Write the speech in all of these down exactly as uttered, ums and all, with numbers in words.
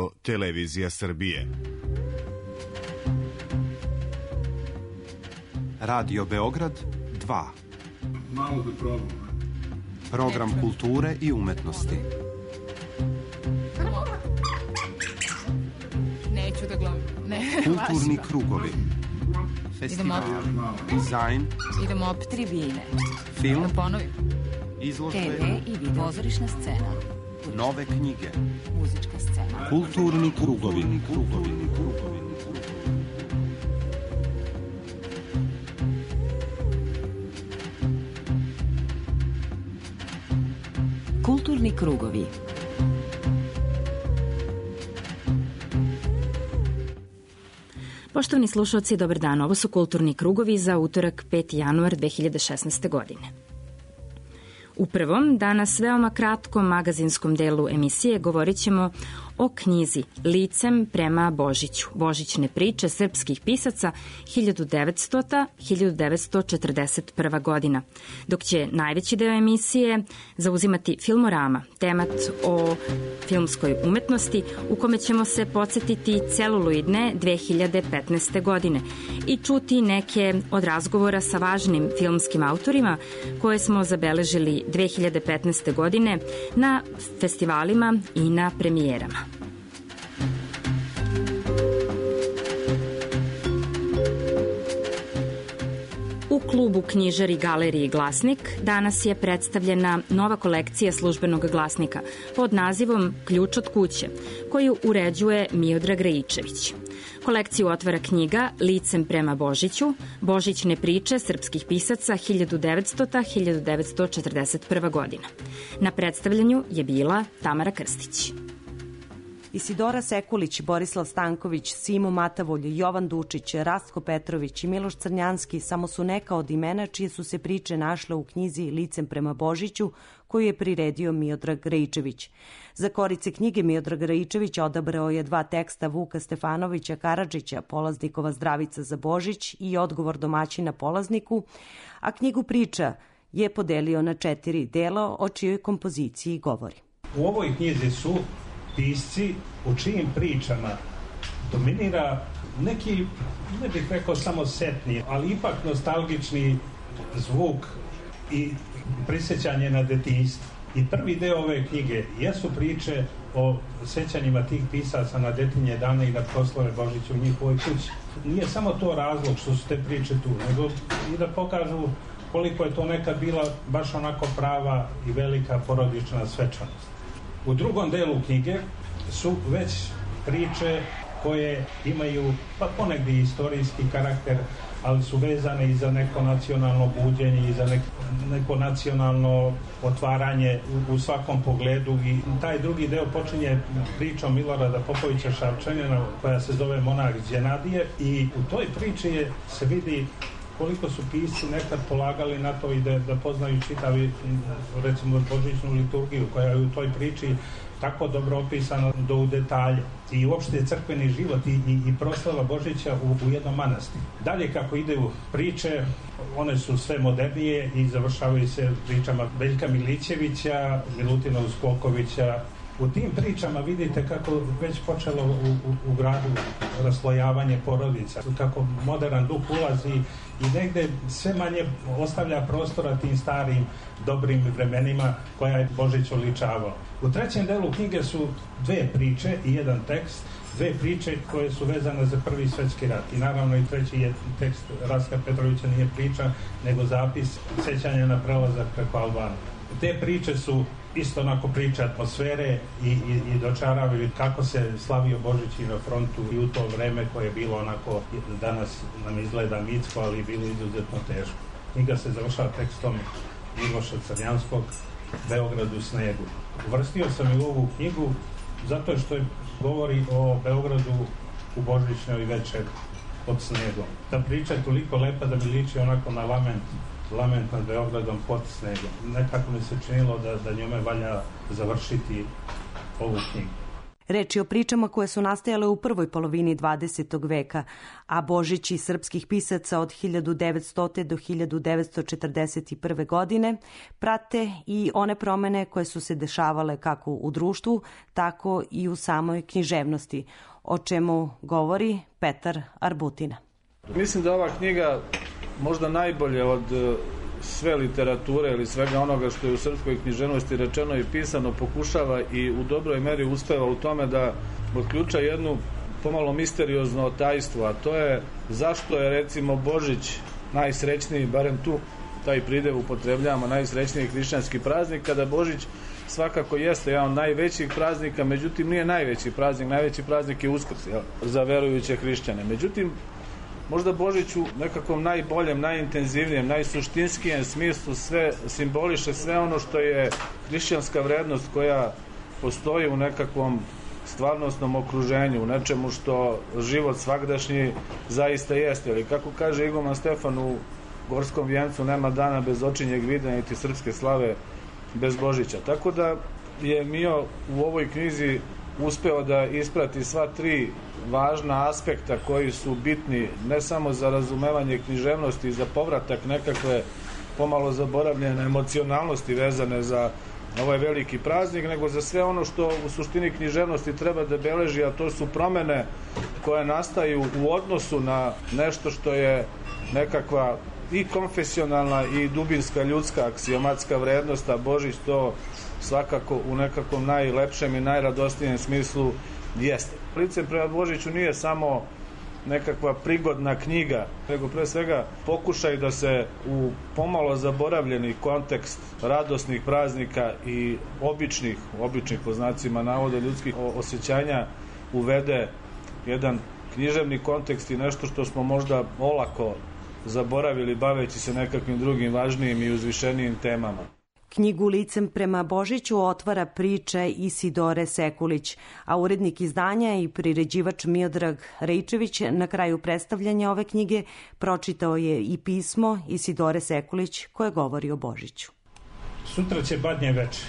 Radio Televizija Srbije. Radio Beograd dva. Malo da probam. Program kulture i umetnosti. Neću da gledam. Ne, kulturni krugovi. Festival, dizajn. Idemo opet tribine. Film. Da ponovim. Izložbe. te ve i video. Pozorišna scena. Nove knjige. Muzička scena. Kulturni krugovi. Kulturni krugovi. Kulturni krugovi. Poštovani slušalci, dobar dan. Ovo su Kulturni krugovi za utorak peti januar dve hiljade šesnaeste. godine. U prvom, danas veoma kratkom magazinskom delu emisije govorit ćemo o knjizi Licem prema Božiću, božićne priče srpskih pisaca hiljadu devetstota do hiljadu devetsto četrdeset prva. godina, dok će najveći deo emisije zauzimati Filmorama, temat o filmskoj umetnosti u kome ćemo se podsjetiti celuloidne dve hiljade petnaeste. godine i čuti neke od razgovora sa važnim filmskim autorima koje smo zabeležili dve hiljade petnaeste. godine na festivalima i na premijerama. U klubu Knjižari, galeriji Glasnik danas je predstavljena nova kolekcija službenog glasnika pod nazivom Ključ od kuće, koju uređuje Miodrag Rajičević. Kolekciju otvara knjiga Licem prema Božiću, božićne priče srpskih pisaca hiljadu devetstota do hiljadu devetsto četrdeset prva. godina. Na predstavljanju je bila Tamara Krstić. Isidora Sekulić, Borislav Stanković, Simo Matavolj, Jovan Dučić, Rastko Petrović i Miloš Crnjanski samo su neka od imena čije su se priče našle u knjizi Licem prema Božiću, koju je priredio Miodrag Rajičević. Za korice knjige Miodrag Rajičević odabrao je dva teksta Vuka Stefanovića Karadžića, Polaznikova zdravica za Božić i Odgovor domaćina polazniku, a knjigu priča je podelio na četiri dela o čijoj kompoziciji govori. U ovoj knjizi su pisci u čijim pričama dominira neki, ne bih rekao samo setni, ali ipak nostalgični zvuk i prisjećanje na detinjstvo. I prvi deo ove knjige jesu priče o sećanjima tih pisaca na detinje dane i na proslave Božića u njihovoj kući. Nije samo to razlog što su te priče tu, nego i da pokažu koliko je to nekad bila baš onako prava i velika porodična svečanost. U drugom delu knjige su već priče koje imaju pa ponegdje istorijski karakter, ali su vezane i za neko nacionalno buđenje i za neko, neko nacionalno otvaranje u, u svakom pogledu. I taj drugi deo počinje pričom Milorada Popovića Šarčanina koja se zove Monah Đenadije i u toj priči je, se vidi koliko su pisci nekad polagali na to i da, da poznaju čitavi, recimo, božićnu liturgiju koja je u toj priči tako dobro opisana do u detalje. I uopšte crkveni život i, i, i proslava Božića u, u jednom manastiru. Dalje kako idu priče, one su sve modernije i završavaju se pričama Veljka Milićevića, Milutina Uskokovića. U tim pričama vidite kako već počelo u, u, u gradu raslojavanje porodica, kako modern duh ulazi i negde sve manje ostavlja prostora tim starim dobrim vremenima koja je Božić oličavao. U trećem delu knjige su dve priče i jedan tekst, dve priče koje su vezane za Prvi svjetski rat. I naravno i treći je tekst Rastka Petrovića, nije priča, nego zapis sećanja na prelazak preko Albanije. Te priče su isto onako priče atmosfere i, i, i dočaravaju kako se slavio Božić i na frontu i u to vreme koje je bilo onako, danas nam izgleda mitsko, ali bilo izuzetno teško. Knjiga se završava tekstom Miloša Crnjanskog, Beograd u snegu. Uvrstio sam i u ovu knjigu zato što je govori o Beogradu u božićnoj večeri pod snegom. Ta priča je toliko lepa da mi liči onako na lament lament nad Beogradom pod snegom. Nekako mi se činilo da, da njome valja završiti ovu knjigu. Reč je o pričama koje su nastajale u prvoj polovini dvadesetog veka, a Božići srpskih pisaca od hiljadu devetsto. do hiljadu devetsto četrdeset prve. godine prate i one promene koje su se dešavale kako u društvu, tako i u samoj književnosti, o čemu govori Petar Arbutina. Mislim da ova knjiga možda najbolje od sve literature ili svega onoga što je u srpskoj književnosti rečeno i pisano pokušava i u dobroj meri uspeva u tome da otključa jednu pomalo misteriozno tajstvo, a to je zašto je recimo Božić najsrećniji, barem tu taj pridev upotrebljavamo, najsrećniji hrišćanski praznik, kada Božić svakako jeste jedan od najvećih praznika, međutim nije najveći praznik, najveći praznik je Uskrs, jel, za verujuće hrišćane. Međutim, možda Božić u nekakvom najboljem, najintenzivnijem, najsuštinskijem smislu sve simboliše sve ono što je hrišćanska vrednost koja postoji u nekakvom stvarnostnom okruženju, u nečemu što život svagdašnji zaista jeste. Ili kako kaže iguman Stefan u Gorskom vijencu, nema dana bez očinjeg vida niti srpske slave bez Božića. Tako da je Mio u ovoj knjizi uspeo da isprati sva tri važna aspekta koji su bitni ne samo za razumevanje književnosti i za povratak nekakve pomalo zaboravljene emocionalnosti vezane za ovaj veliki praznik, nego za sve ono što u suštini književnosti treba da beleži, a to su promene koje nastaju u odnosu na nešto što je nekakva i konfesionalna i dubinska ljudska aksiomatska vrednost, a Božić to svakako u nekakvom najlepšem i najradosnijem smislu jeste. Licem prema Božiću nije samo nekakva prigodna knjiga, nego pre svega pokušaj da se u pomalo zaboravljeni kontekst radosnih praznika i običnih, običnih po znacima navoda ljudskih osjećanja uvede jedan književni kontekst i nešto što smo možda olako zaboravili baveći se nekakvim drugim važnijim i uzvišenijim temama. Knjigu Licem prema Božiću otvara priča Isidore Sekulić, a urednik izdanja i priređivač Miodrag Rejčević na kraju predstavljanja ove knjige pročitao je i pismo Isidore Sekulić koje govori o Božiću. Sutra će badnje veče.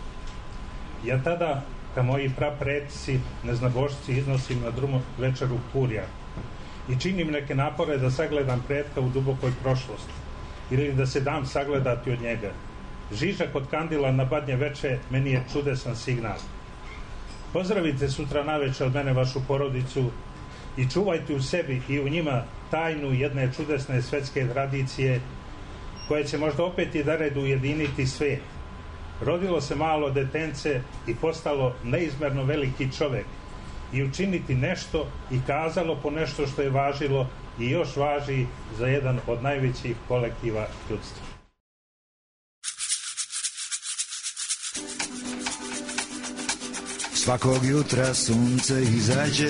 Ja tada, ka moji prapreci, neznabošci, iznosim na drumu večeru kurja i činim neke napore da sagledam pretka u dubokoj prošlosti ili da se dam sagledati od njega. Žižak od kandila na badnje veče meni je čudesan signal. Pozdravite sutra naveče od mene vašu porodicu i čuvajte u sebi i u njima tajnu jedne čudesne svetske tradicije koje će možda opet i da redu ujediniti svijet. Rodilo se malo detence i postalo neizmerno veliki čovek i učiniti nešto i kazalo po nešto što je važilo i još važi za jedan od najvećih kolektiva ljudstva. Svakog jutra sunce izađe,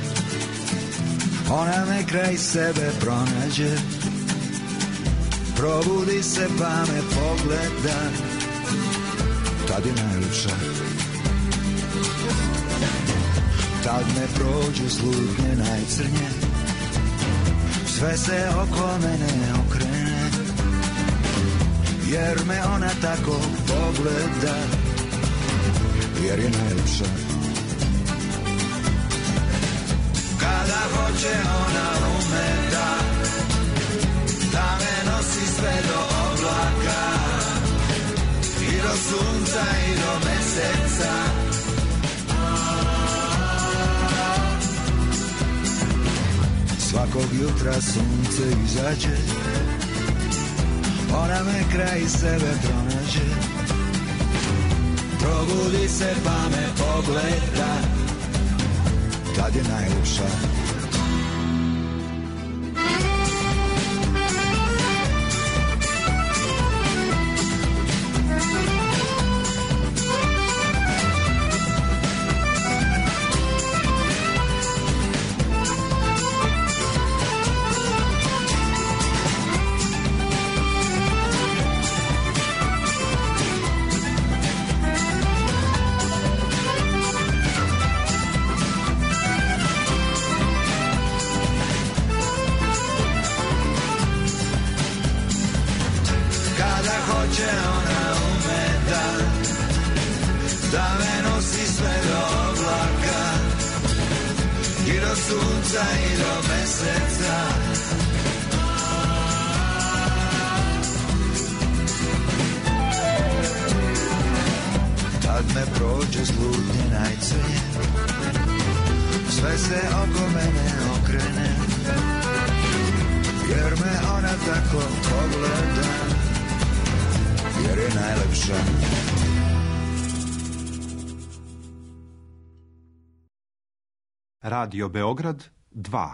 ona me kraj sebe pronađe, probudi se pa me pogleda, tad je najljepša. Tad me prođu slutnje najcrnje, sve se oko mene okrene, jer me ona tako pogleda, jer je najljepša. Kada hoće ona ume da, da me nosi sve do oblaka i do sunca i do meseca. Svakog jutra sunce izađe, ona me kraj sebe pronađe, probudi se pa me pogleda, tad je najljepša. Da me nosi sve do oblaka do sunca i do meseca. Kad me prođe slutnje najcrnje, sve se oko mene okrene, jer me ona tako pogleda, jer je najlepša. Radio Beograd dva.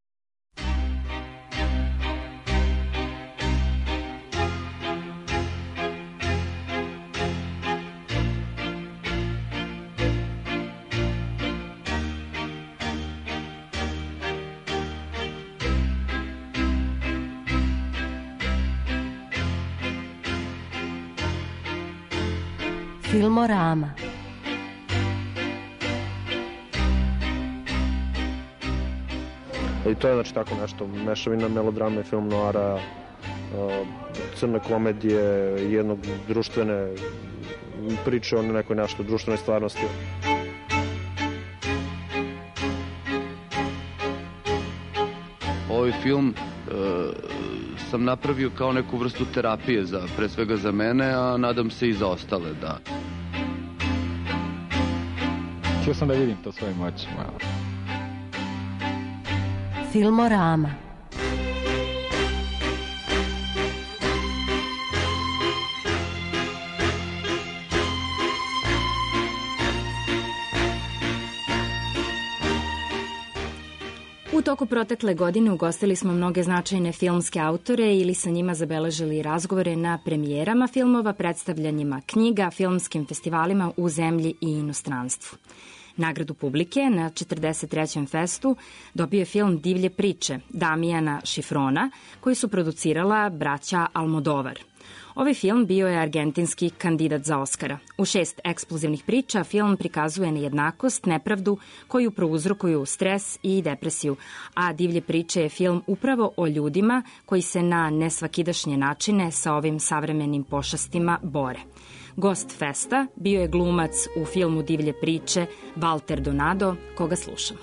Filmorama. I to je znači tako nešto, mešavina melodrame, film noara, crne komedije, jednog društvene priče o nekoj nešto društvenoj stvarnosti. Ovaj film e, sam napravio kao neku vrstu terapije, za, pre svega za mene, a nadam se i za ostale, da. Htio sam da vidim to svojim očima. Filmorama. U toku protekle godine ugostili smo mnoge značajne filmske autore ili sa njima zabeležili razgovore na premijerama filmova, predstavljanjima knjiga, filmskim festivalima u zemlji i inostranstvu. Nagradu publike na četrdeset trećem festu dobio je film Divlje priče Damijana Šifrona, koji su producirala braća Almodovar. Ovaj film bio je argentinski kandidat za Oskara. U šest eksplozivnih priča film prikazuje nejednakost, nepravdu koju prouzrokuju stres i depresiju, a Divlje priče je film upravo o ljudima koji se na nesvakidašnje načine sa ovim savremenim pošastima bore. Gost festa bio je glumac u filmu Divlje priče Walter Donado, koga slušamo.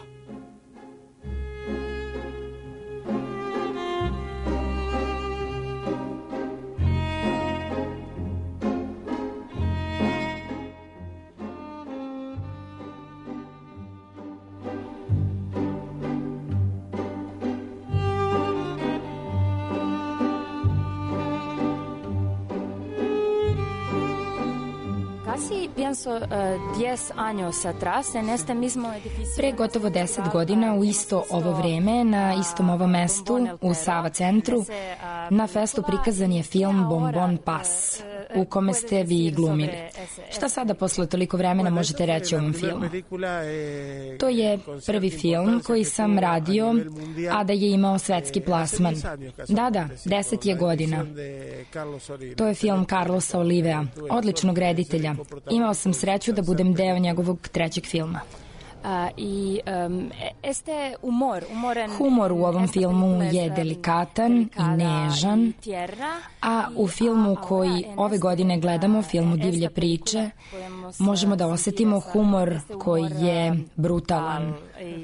Pre gotovo deset godina u isto ovo vreme, na istom ovom mestu, u Sava centru, na festu prikazan je film Bon Bon Pas, u kome ste vi glumili. Šta sada posle toliko vremena možete reći o ovom filmu? To je prvi film koji sam radio, a da je imao svetski plasman. Da, da, deset je godina. To je film Carlosa Olivea, odličnog reditelja. Imao sam sreću da budem deo njegovog trećeg filma. A, i, um, este umor, umoren, Humor u ovom filmu je delikatan i nežan, a u filmu koji ove godine gledamo, filmu Divlje priče, možemo da osetimo humor koji je brutalan.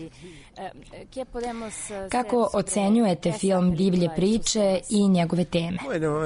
Kako ocenjujete film Divlje priče i njegove teme?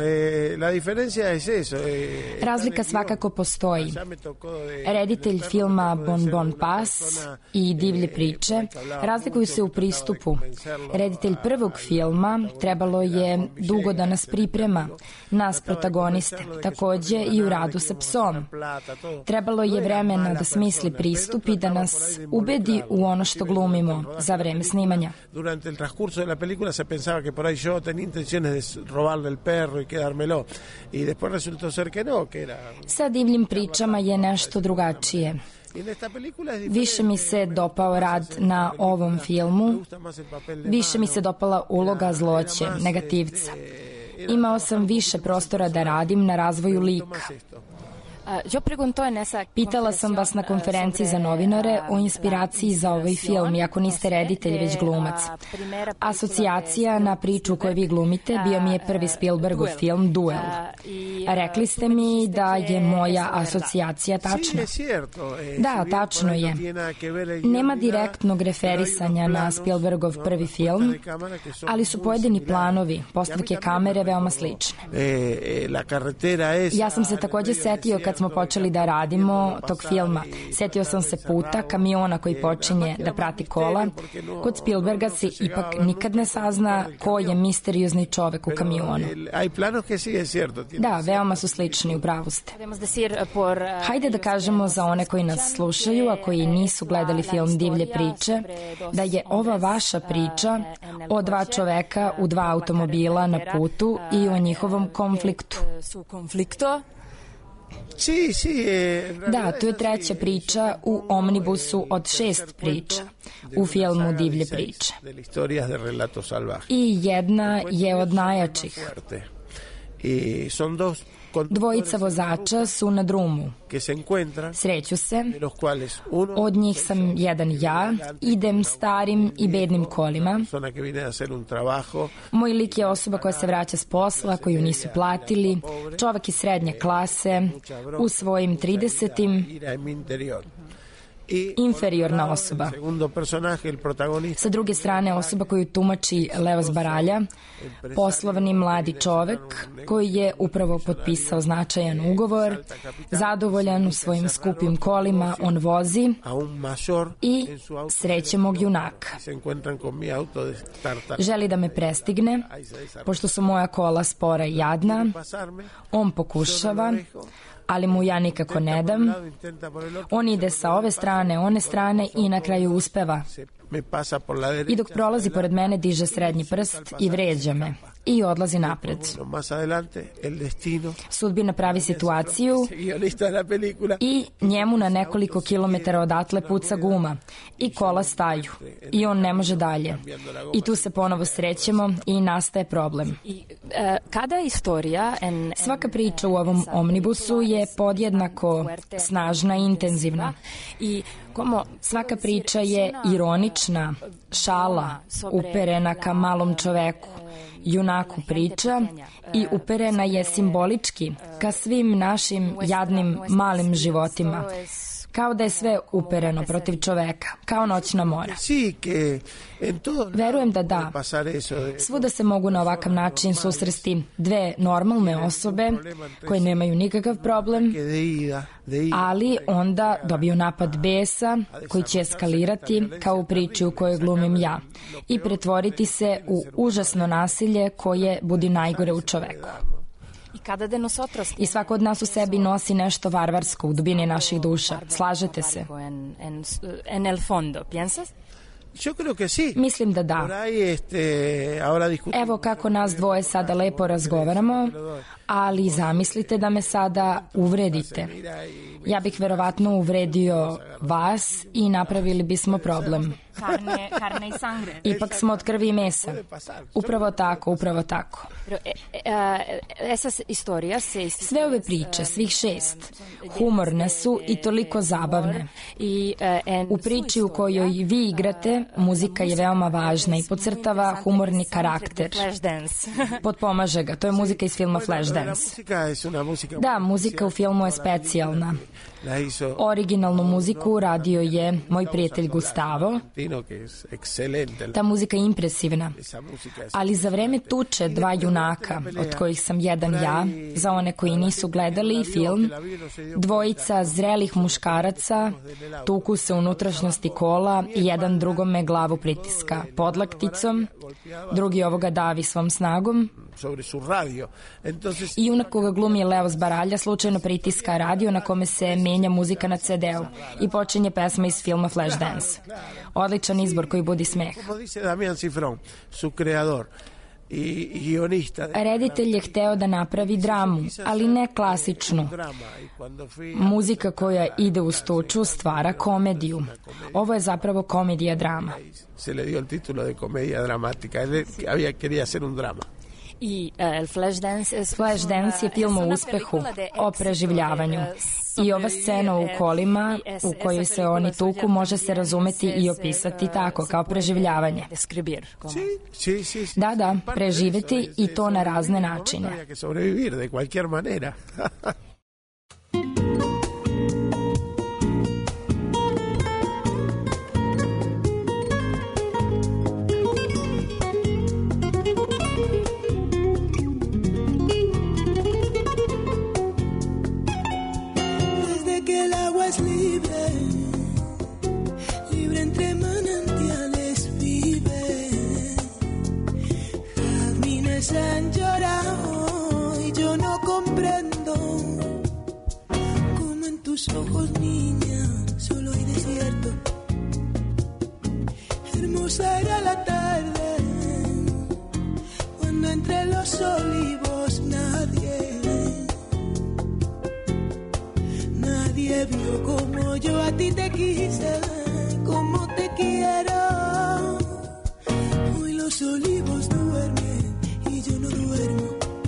Razlika svakako postoji. Reditelj filma Bon Bon Pas i Divlje priče razlikuju se u pristupu. Reditelj prvog filma trebalo je dugo da nas priprema, nas protagoniste, takođe i u radu sa psom. Trebalo je vremena da smisli pristup i da nas ubedi u ono što glumimo za vreme snimanja. Durante el transcurso de la película se pensaba que por ahí yo tenía intenciones de robarle el perro y quedármelo. Y después resultó ser que no, que era... Sa Divljim pričama je nešto drugačije. Više mi se dopao rad na ovom filmu, više mi se dopala uloga zloće, negativca. Imao sam više prostora da radim na razvoju lika. Pitala sam vas na konferenciji za novinare o inspiraciji za ovaj film, iako niste reditelj, već glumac. Asocijacija na priču koju vi glumite bio mi je prvi Spielbergov film Duel. Rekli ste mi da je moja asocijacija tačna. Da, tačno je. Nema direktnog referisanja na Spielbergov prvi film, ali su pojedini planovi, postavke kamere veoma slične. Ja sam se takođe setio kad smo počeli da radimo tog filma. Setio sam se puta, kamiona koji počinje da prati kola. Kod Spielberga se ipak nikad ne sazna ko je misteriozni čovek u kamionu. Da, veoma su slični, u pravu ste. Hajde da kažemo za one koji nas slušaju, a koji nisu gledali film Divlje priče, da je ova vaša priča o dva čoveka u dva automobila na putu i o njihovom konfliktu. Da, to je treća priča u omnibusu od šest priča u filmu Divlje priče. I jedna je od najjačih. Dvojica vozača su na drumu. Sreću se. Od njih sam jedan ja. Idem starim i bednim kolima. Moj lik je osoba koja se vraća s posla, koju nisu platili. Čovek iz srednje klase, u svojim tridesetim. Inferiorna osoba. Sa druge strane, osoba koju tumači Leos Baralja, poslovni mladi čovek koji je upravo potpisao značajan ugovor, zadovoljan u svojim skupim kolima, on vozi i sreće mog junaka. Želi da me prestigne, pošto su moja kola spora i jadna, on pokušava, ali mu ja nikako ne dam. On ide sa ove strane, one strane i na kraju uspeva. I dok prolazi pored mene diže srednji prst i vređa me. I odlazi napred. Sudbina pravi situaciju i njemu na nekoliko kilometara odatle puca guma i kola staju i on ne može dalje. I tu se ponovo srećemo i nastaje problem. Svaka priča u ovom omnibusu je podjednako snažna i intenzivna. Svaka priča je ironična, šala, uperena ka malom čoveku, junaku priča i uperena je simbolički ka svim našim jadnim malim životima. Kao da je sve upereno protiv čoveka, kao noćna mora. Verujem da da. Svuda se mogu na ovakav način susresti dve normalne osobe koje nemaju nikakav problem, ali onda dobiju napad besa koji će eskalirati kao u priči u kojoj glumim ja i pretvoriti se u užasno nasilje koje budi najgore u čoveku. I svako od nas u sebi nosi nešto varvarsko u dubini naših duša. Slažete se? Mislim da da. Evo kako nas dvoje sada lepo razgovaramo, ali zamislite da me sada uvredite. Ja bih verovatno uvredio vas i napravili bismo problem. Carne, carne i sangre. Ipak smo od krvi i mesa. Upravo tako, upravo tako. Sve ove priče, svih šest, humorne su i toliko zabavne. U priči u kojoj vi igrate, muzika je veoma važna i podcrtava humorni karakter. Potpomaže ga, to je muzika iz filma Flashdance. Da, muzika u filmu je specijalna. Originalnu muziku radio je moj prijatelj Gustavo. Ta muzika je impresivna. Ali za vreme tuče dva junaka, od kojih sam jedan ja, za one koji nisu gledali film, dvojica zrelih muškaraca tuku se unutrašnjosti kola i jedan drugome glavu pritiska podlakticom, drugi ovoga davi svom snagom. I junak koga glumi Leos Baralja slučajno pritiska radio na kome se menja muzika na ce de u i počinje pesma iz filma Flashdance. Odličan izbor koji budi smeh. Reditelj je hteo da napravi dramu, ali ne klasičnu. Muzika koja ide uz tuču stvara komediju. Ovo je zapravo komedija drama. I uh, Flashdance, Flashdance je film o uspehu, o preživljavanju. I ova scena u kolima u kojoj se oni tuku može se razumeti i opisati tako, kao preživljavanje. Da, da, preživeti i to na razne načine. Han llorado y yo no comprendo cómo en tus ojos, niña, solo hay desierto. Hermosa era la tarde cuando entre los olivos nadie, nadie vio como yo a ti te quise, como te quiero. Hoy los olivos duermen y yo no duermo.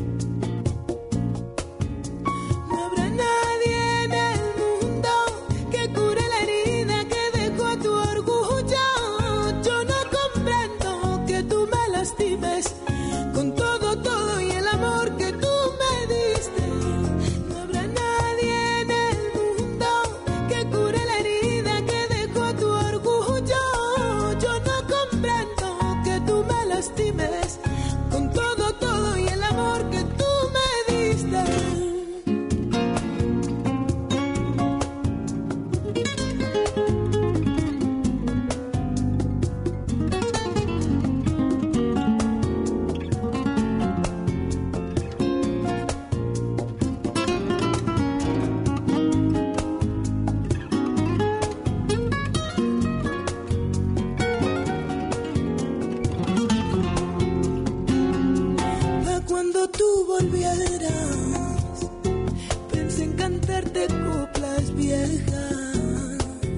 No habrá nadie en el mundo que cure la herida que dejó a tu orgullo. Yo no comprendo que tú me lastimes con todo, todo y el amor que tú me diste. No habrá nadie en el mundo que cure la herida que dejó a tu orgullo. Yo no comprendo que tú me lastimes con todo, todo y el amor que tú me diste. Cuando tú volvieras, pensé en cantarte coplas viejas,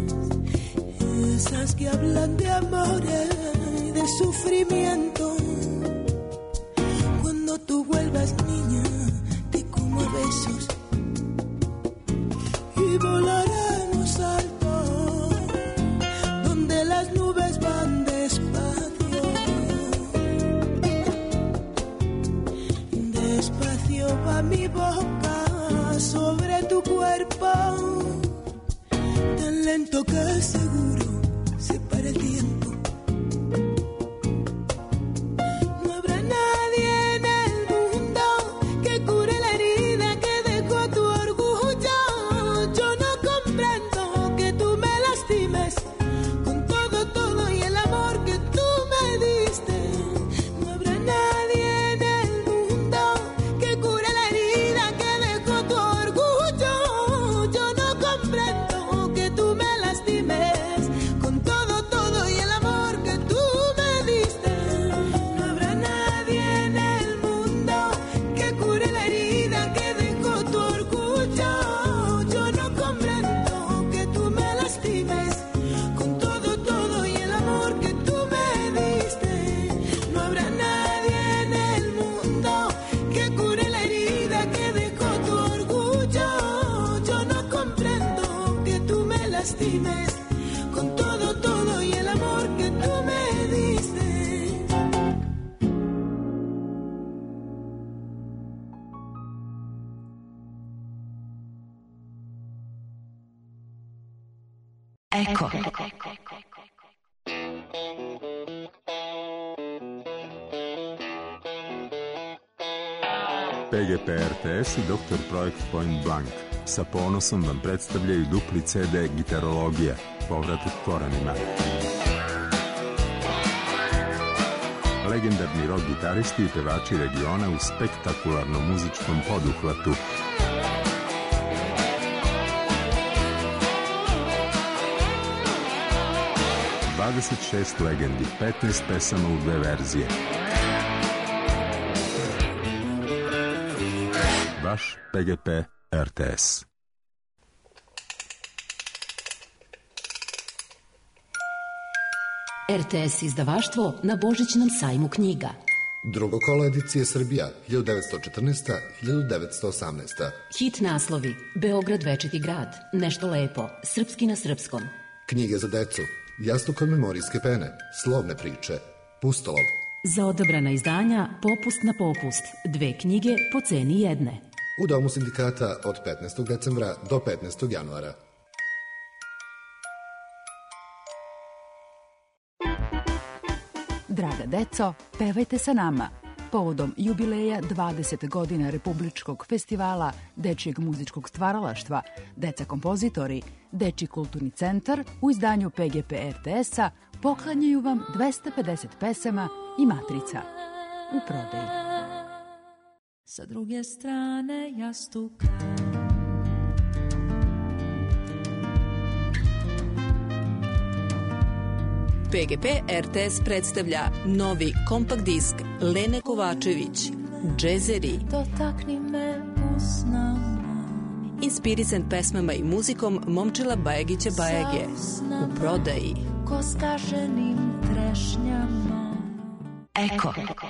esas que hablan de amores y de sufrimiento. Cuando tú vuelvas, niña, te como a besos y volaremos alto, donde las nubes van despacio. Despacio va mi boca sobre tu cuerpo, tan lento que seguro se para el tiempo. No habrá nadie en el mundo que cure la herida que dejó a tu orgullo. Yo no comprendo que tú me lastimes con todo, todo y el amor que tú me diste. No habrá nadie en el mundo que cure la herida que dejó tu orgullo. Yo no comprendo que tú me lastimes con todo, todo y el amor que tú me diste. No habrá nadie en el mundo que cure la herida que dejó tu orgullo. Yo no comprendo que tú me lastimes con todo, todo y el amor que tú me diste. No habrá nadie en el mundo que cure la herida que dejó tu orgullo. Yo no comprendo que tú me lastimes con todo, todo y el amor que tú me diste. Ecco. P G P R T S i Doktor Projekt Point Blank sa ponosom vam predstavljaju dupli C D Gitarologija, povratak korenima. Legendarni rock gitaristi i pevači regiona u spektakularnom muzičkom poduhvatu. dvadeset šest legendi, petnaest pesama u dve verzije. Vaš P G P R T S. R T S izdavaštvo na Božićnom sajmu knjiga. Drugo kolo edicije Srbija hiljadu devetsto četrnaesta do hiljadu devetsto osamnaesta. Hit naslovi: Beograd večiti grad, Nešto lepo, Srpski na srpskom. Knjige za decu, Jastuk od memorijske pene, Slovne priče, Pustolov. Za odabrana izdanja Popust na popust, dve knjige po ceni jedne. U Domu sindikata od petnaestog decembra do petnaestog januara. Draga deco, pevajte sa nama. Povodom jubileja dvadeset godina Republičkog festivala dečijeg muzičkog stvaralaštva, Deca kompozitori, Dečiji kulturni centar u izdanju P G P R T S-a poklanjaju vam dvesta pedeset pesama i matrica u prodaji. Sa druge strane jastuka P G P R T S predstavlja novi kompakt disk Lene Kovačević, Džezeri. Dotakni me usnama. Inspirisan pesmama i muzikom Momčila Bajagića Bajage. U prodaji. Ko skaženim trešnjama. Eko.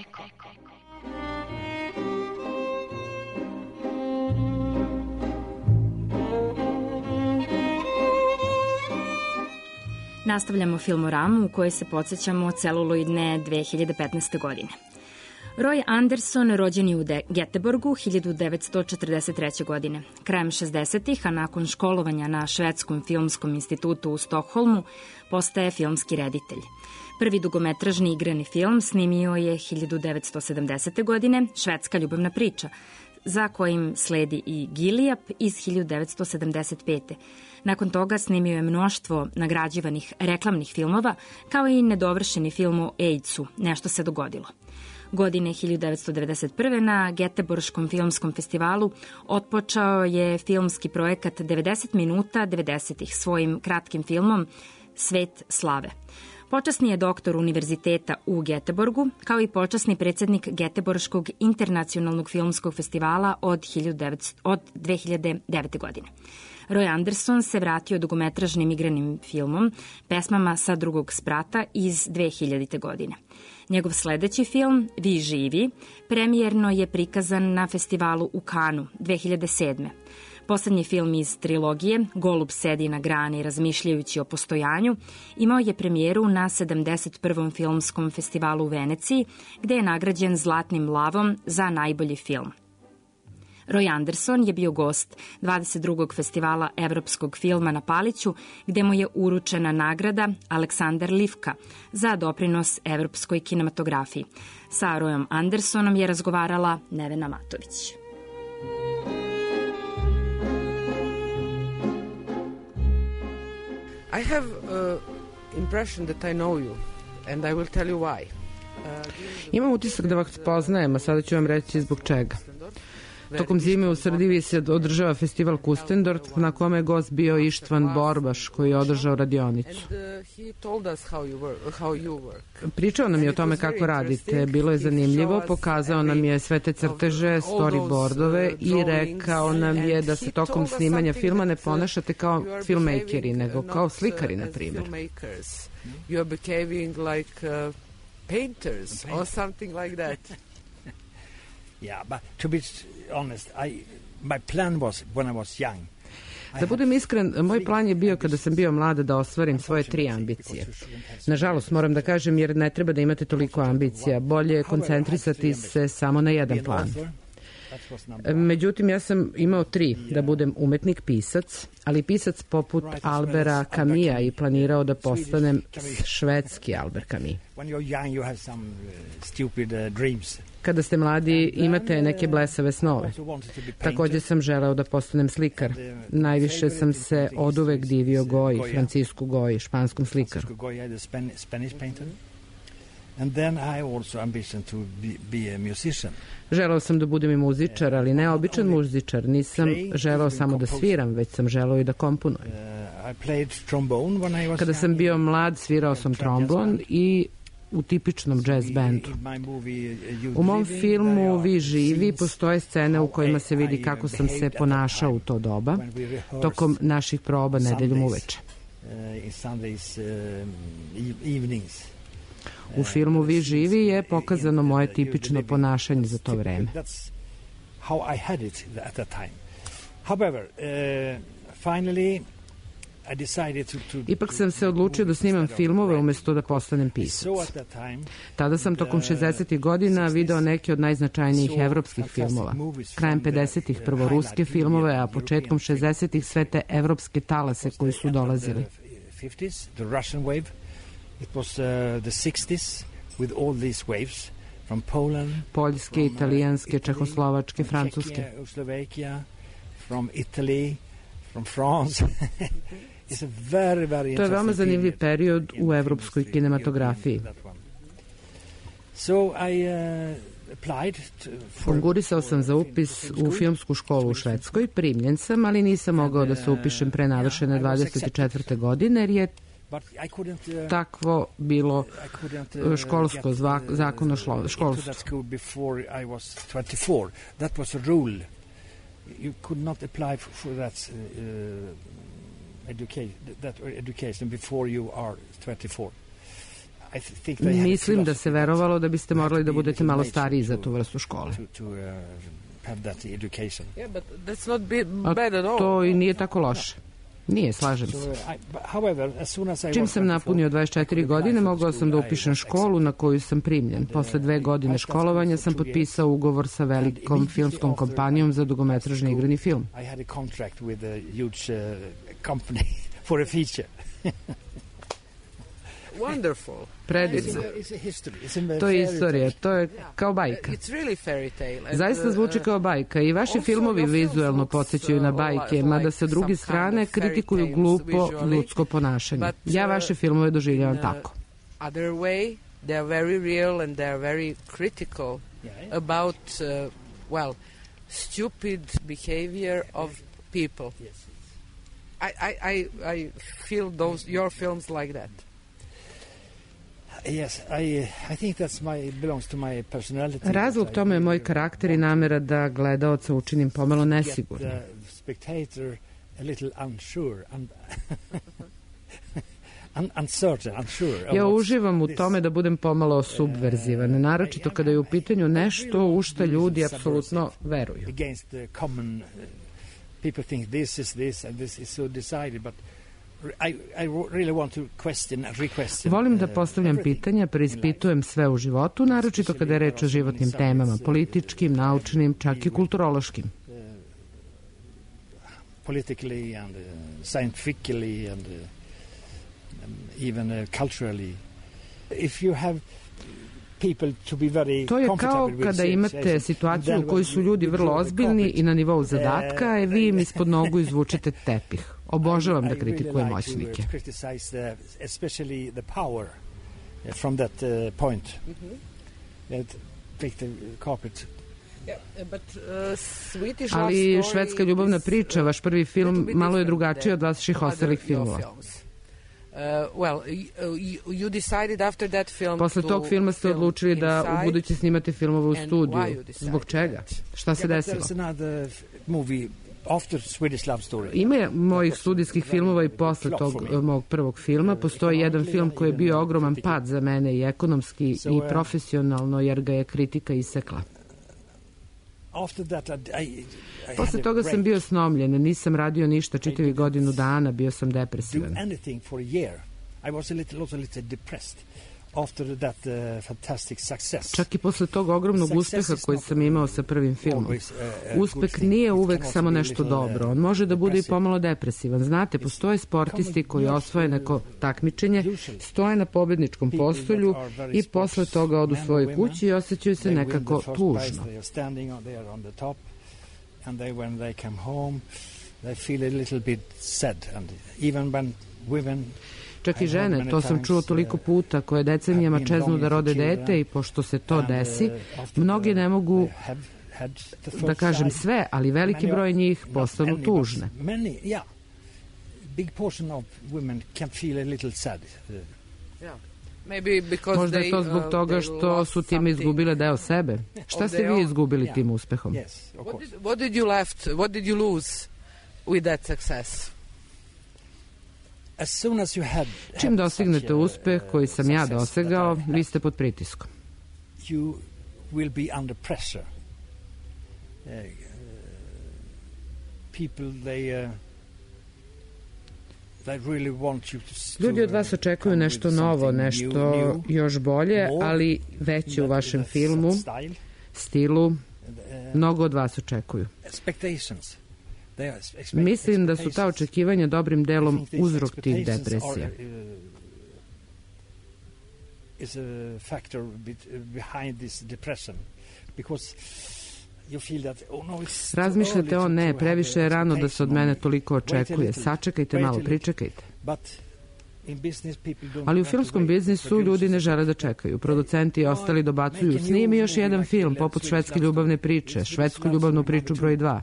Nastavljamo filmoramu u kojoj se podsjećamo celuloidne dve hiljade petnaeste. godine. Roy Anderson rođen je u Göteborgu hiljadu devetsto četrdeset treće. godine. Krajem šezdesetih, a nakon školovanja na Švedskom filmskom institutu u Stokholmu, postaje filmski reditelj. Prvi dugometražni igrani film snimio je hiljadu devetsto sedamdesete. godine, Švedska ljubavna priča, za kojim sledi i Gilijap iz hiljadu devetsto sedamdeset pete. Nakon toga snimio je mnoštvo nagrađivanih reklamnih filmova, kao i nedovršeni film o AIDS-u, Nešto se dogodilo. Godine hiljadu devetsto devedeset prve. na Geteborškom filmskom festivalu otpočeo je filmski projekat devedeset minuta devedesetih svojim kratkim filmom Svet slave. Počasni je doktor univerziteta u Geteborgu, kao i počasni predsednik Geteborškog internacionalnog filmskog festivala od, od dve hiljade devete. godine. Roy Anderson se vratio dugometražnim igranim filmom, pesmama sa drugog sprata iz dve hiljadite. godine. Njegov sledeći film, Vi živi, premijerno je prikazan na festivalu u Kanu dve hiljade sedme. Poslednji film iz trilogije, Golub sedi na grani razmišljajući o postojanju, imao je premijeru na sedamdeset prvom filmskom festivalu u Veneciji, gde je nagrađen Zlatnim lavom za najbolji film. Roy Anderson je bio gost dvadeset drugog festivala evropskog filma na Paliću, gde mu je uručena nagrada Aleksandar Livka za doprinos evropskoj kinematografiji. Sa Royom Andersonom je razgovarala Nevena Matović. I have uh, impression that I know you, and I will tell you why. Imam utisak da vas poznajem, a sada ću vam reći zbog čega. Tokom zime u Srdivi se održava festival Kustendorf, na kome je gost bio Ištvan Borbaš, koji je održao radionicu. Pričao nam je o tome kako radite, bilo je zanimljivo, pokazao nam je sve te crteže, storyboardove i rekao nam je da se tokom snimanja filma ne ponašate kao filmmakeri, nego kao slikari, na primjer. You are behaving like uh, painters or something like that. Yeah, but to be honest, I my plan was when I was young. Da budem iskren, moj plan je bio kada sam bio mlada da ostvarim svoje tri ambicije. Nažalost, moram da kažem, jer ne treba da imate toliko ambicija. Bolje je koncentrisati se samo na jedan plan. Međutim, ja sam imao tri, da budem umetnik pisac, ali pisac poput Albera Camisa i planirao da postanem švedski Albert Camus. Kada ste mladi, imate neke blesave snove. Takođe sam želeo da postanem slikar. Najviše sam se oduvek divio Goji, Francisku Goji, španskom slikaru. And then I also ambition to be, be a musician. Želeo sam da budem i muzičar, ali ne običan muzičar. Nisam želeo samo da sviram, već sam želeo i da komponujem. Kada sam bio mlad, svirao sam trombon i u tipičnom jazz bandu. U mom filmu Vi živi postoje scene u kojima se vidi kako sam se ponašao u to doba, tokom naših proba nedeljom uveče. U filmu Vi živi je pokazano moje tipično ponašanje za to vreme. How I had it at that time. However, uh, finally I decided to, to Ipak sam se odlučio da snimam filmove umesto da postanem pisac. Tada sam tokom šezdesetih godina video neke od najznačajnijih evropskih filmova. Krajem pedesetih prvo ruske filmove, a početkom šezdesetih sve te evropske talase koji su dolazili. The Russian wave. It was uh, the sixties with all these waves from Poland, Poljske, italijanske, čehoslovačke, francuske. Slovakia, from Italy, from France. It's a very, very to je veoma zanimljiv period u evropskoj kinematografiji. So I uh, applied for... Konkurisao sam za upis u filmsku školu u Švedskoj, primljen sam, ali nisam mogao da se upišem pre navršene dvadeset četvrte godine, jer je takvo bilo školsko zakono školstvo. That was a rule. You could not apply for that uh, education, that education before you are twenty-four. I think they Mislim da se verovalo da biste morali da budete malo stariji za tu vrstu škole. A to i nije tako loše. Nije, slažem se. Čim sam napunio dvadeset četiri godine, mogao sam da upišem školu na koju sam primljen. Posle dve godine školovanja sam potpisao ugovor sa velikom filmskom kompanijom za dugometražni igrani film. Wonderful. Predivno. To je istorija, to je kao bajka. Zaista zvuči kao bajka i vaši filmovi vizuelno podsjećaju na bajke, mada sa druge strane kritikuju glupo ljudsko ponašanje. Ja vaše filmove doživljavam tako. Other way, they are very real and they are very critical about, uh, well, stupid behavior of people. I, I, I, I feel those, your films like that. Yes, I, I think that's my, belongs to my personality. Razlog tome je moj karakter i namera da gledaoca učinim pomalo nesigurno. Spectator a little unsure, un, un, uncertain, unsure. Ja uživam u tome da budem pomalo subverzivan, naročito kada je u pitanju nešto u što ljudi apsolutno veruju. Against the common, people think this is this and this is so decided, but I, I really want to question, requestion. Volim da postavljam pitanja, preispitujem sve u životu, naročito kada je reč o životnim temama, političkim, naučnim, čak i kulturološkim. Politically and scientifically and even culturally. If you have To je kao kada imate situaciju u kojoj su ljudi vrlo ozbiljni i na nivou zadatka, a vi im ispod nogu izvučete tepih. Obožavam da kritikujem moćnike. Ali Švedska ljubavna priča, vaš prvi film, malo je drugačiji od vaših ostalih filmova. Uh, well, you, you decided after that film. Posle tog filma ste odlučili da u buduće snimate filmove u studiju. Zbog čega? Šta se desilo? Ima mojih studijskih filmova i posle tog mog prvog filma. Postoji jedan film koji je bio ogroman pad za mene i ekonomski i profesionalno, jer ga je kritika isekla. Posle toga sam bio snomljen, nisam radio ništa čitavi godinu dana, bio sam depresivan. Čak i posle tog ogromnog uspeha koji sam imao sa prvim filmom. Uspeh nije uvek samo nešto dobro, on može da bude i pomalo depresivan. Znate, postoje sportisti koji osvoje neko takmičenje, stoje na pobedničkom postolju i posle toga odu svojoj kući i osjećaju se nekako tužno. And they, when they come home, they feel a little bit sad. And even when women... Čak i žene, to sam čuo toliko puta, koje decenijama čeznu da rode dete i pošto se to desi, mnogi ne mogu, da kažem sve, ali veliki broj njih postanu tužne. Big portion of women can feel a little sad. Možda je to zbog toga što su time izgubile deo sebe. Šta ste vi izgubili tim uspehom? What did, what did you left? What did you lose with that success? Čim dostignete uspeh koji sam ja dosegao, vi ste pod pritiskom. You will be under pressure. Uh, people, they, uh, they really want you to... Ljudi od vas očekuju nešto novo, nešto još bolje, ali veće u vašem filmu, stilu. Mnogo od vas očekuju. Mislim da su ta očekivanja dobrim delom uzrok tih depresija. Razmišljate, o ne, previše je rano da se od mene toliko očekuje. Sačekajte malo, pričekajte. Ali u filmskom biznisu ljudi ne žele da čekaju. Producenti i ostali dobacuju, snimi još jedan film, poput švedske ljubavne priče, švedsku ljubavnu priču broj dva.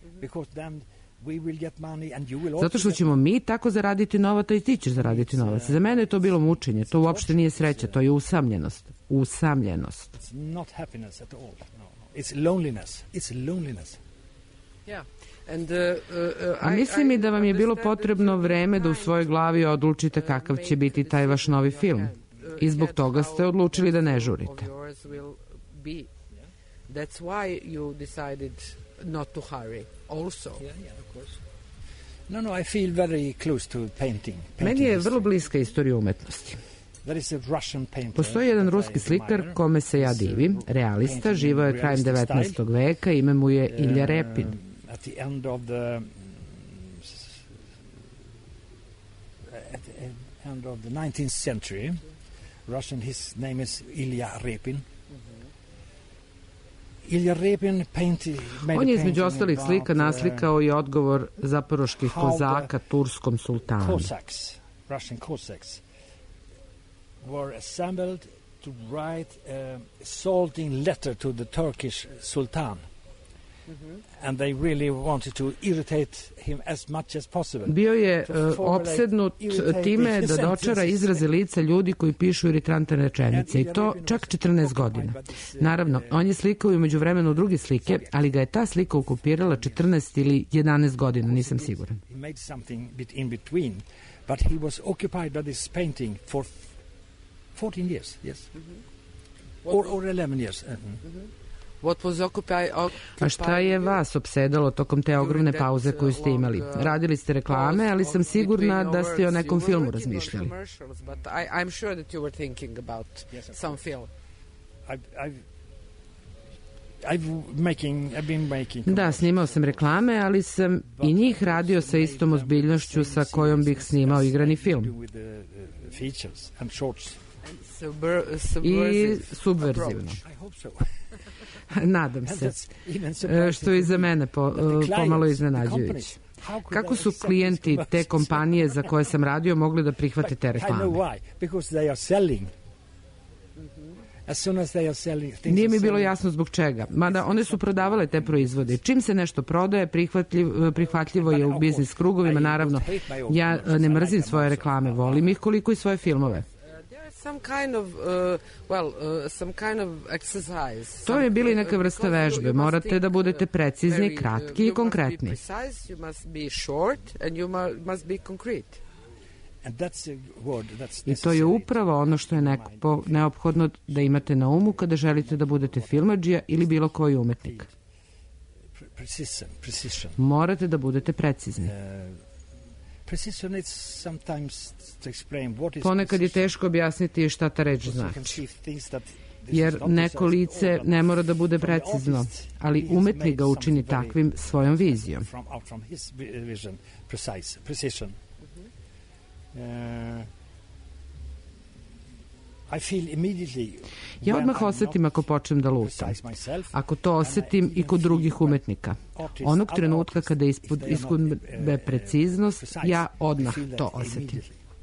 Zato što ćemo mi tako zaraditi novac, a i ti ćeš zaraditi novac. Za mene je to bilo mučenje, to uopšte nije sreća, to je usamljenost. Usamljenost. A mislim i da vam je bilo potrebno vreme da u svojoj glavi odlučite kakav će biti taj vaš novi film. I zbog toga ste odlučili da ne žurite. That's why you decided not to hurry also. No, no, I feel very close to painting. Meni je vrlo bliska istorija umetnosti. Postoji jedan ruski slikar kome se ja divim, realista, živao je krajem devetnaestog veka, ime mu je Ilja Repin. At the end of the at the end of the nineteenth century, Russian, his name is Ilya Repin. Ilya Repin painted, on je između ostalih slika naslikao i odgovor zaporoških kozaka turskom sultanu. Cossacks, Russian Cossacks, were assembled to write a assaulting letter to the Turkish Sultan. And they really wanted to irritate him as much as possible. Bio je uh, opsednut time da dočara izraze lica ljudi koji pišu iritantne rečenice i to čak četrnaest godina. Naravno, on je slikao i umeđu vremenu druge slike, ali ga je ta slika okupirala četrnaest ili jedanaest godina, nisam siguran. He made something bit in between, but he was occupied by this painting for fourteen years, yes. Or, or eleven years. A šta je vas opsedalo tokom te ogromne pauze koju ste imali? Radili ste reklame, ali sam sigurna da ste o nekom filmu razmišljali. Da, snimao sam reklame, ali sam i njih radio sa istom ozbiljnošću sa kojom bih snimao igrani film. I subverzivno. Nadam se, što je i za mene po, pomalo iznenađujuće. Kako su klijenti te kompanije za koje sam radio mogli da prihvate te reklame? Nije mi bilo jasno zbog čega, mada one su prodavale te proizvode. Čim se nešto prodaje, prihvatljivo, prihvatljivo je u biznis krugovima, naravno. Ja ne mrzim svoje reklame, volim ih koliko i svoje filmove. Some kind of, uh, well, uh, some kind of exercise. To je bili neka vrsta vežbe. Morate da budete precizni, kratki i konkretni. You must be short and you must be concrete. I to je upravo ono što je neko, neophodno da imate na umu kada želite da budete filmadžija ili bilo koji umetnik. Morate da budete precizni. Ponekad je teško objasniti šta ta reč znači. Jer neko lice ne mora da bude precizno, ali umetnik ga učini takvim svojom vizijom. Ja odmah osetim ako počnem da lutam. Ako to osetim i kod drugih umetnika. Onog trenutka kada iskube preciznost, ja odmah to osetim.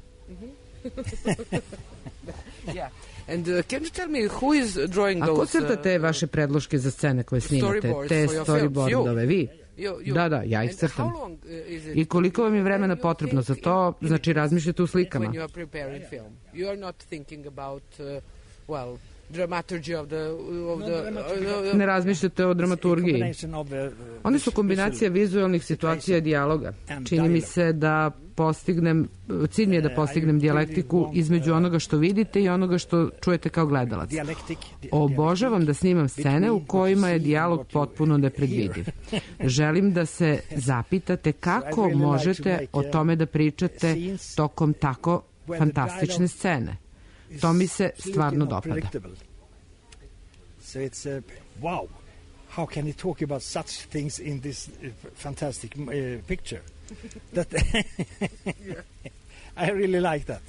A ko crta te vaše predloške za scene koje snimate? Te storyboardove, vi? Da, da, ja ih crtam. I koliko vam je vremena potrebno za to, znači razmišljate u slikama. well, dramaturgy of the, of the, ne razmišljate o dramaturgiji. Oni su kombinacija vizualnih situacija i dijaloga. Čini mi se da postignem, cilj mi je da postignem dijalektiku između onoga što vidite i onoga što čujete kao gledalac. Obožavam da snimam scene u kojima je dijalog potpuno nepredvidiv. Želim da se zapitate kako možete o tome da pričate tokom tako fantastične scene. To mi se stvarno dopada. So it's uh, wow, how can he talk about such things in this uh, fantastic uh, picture? That I really like that.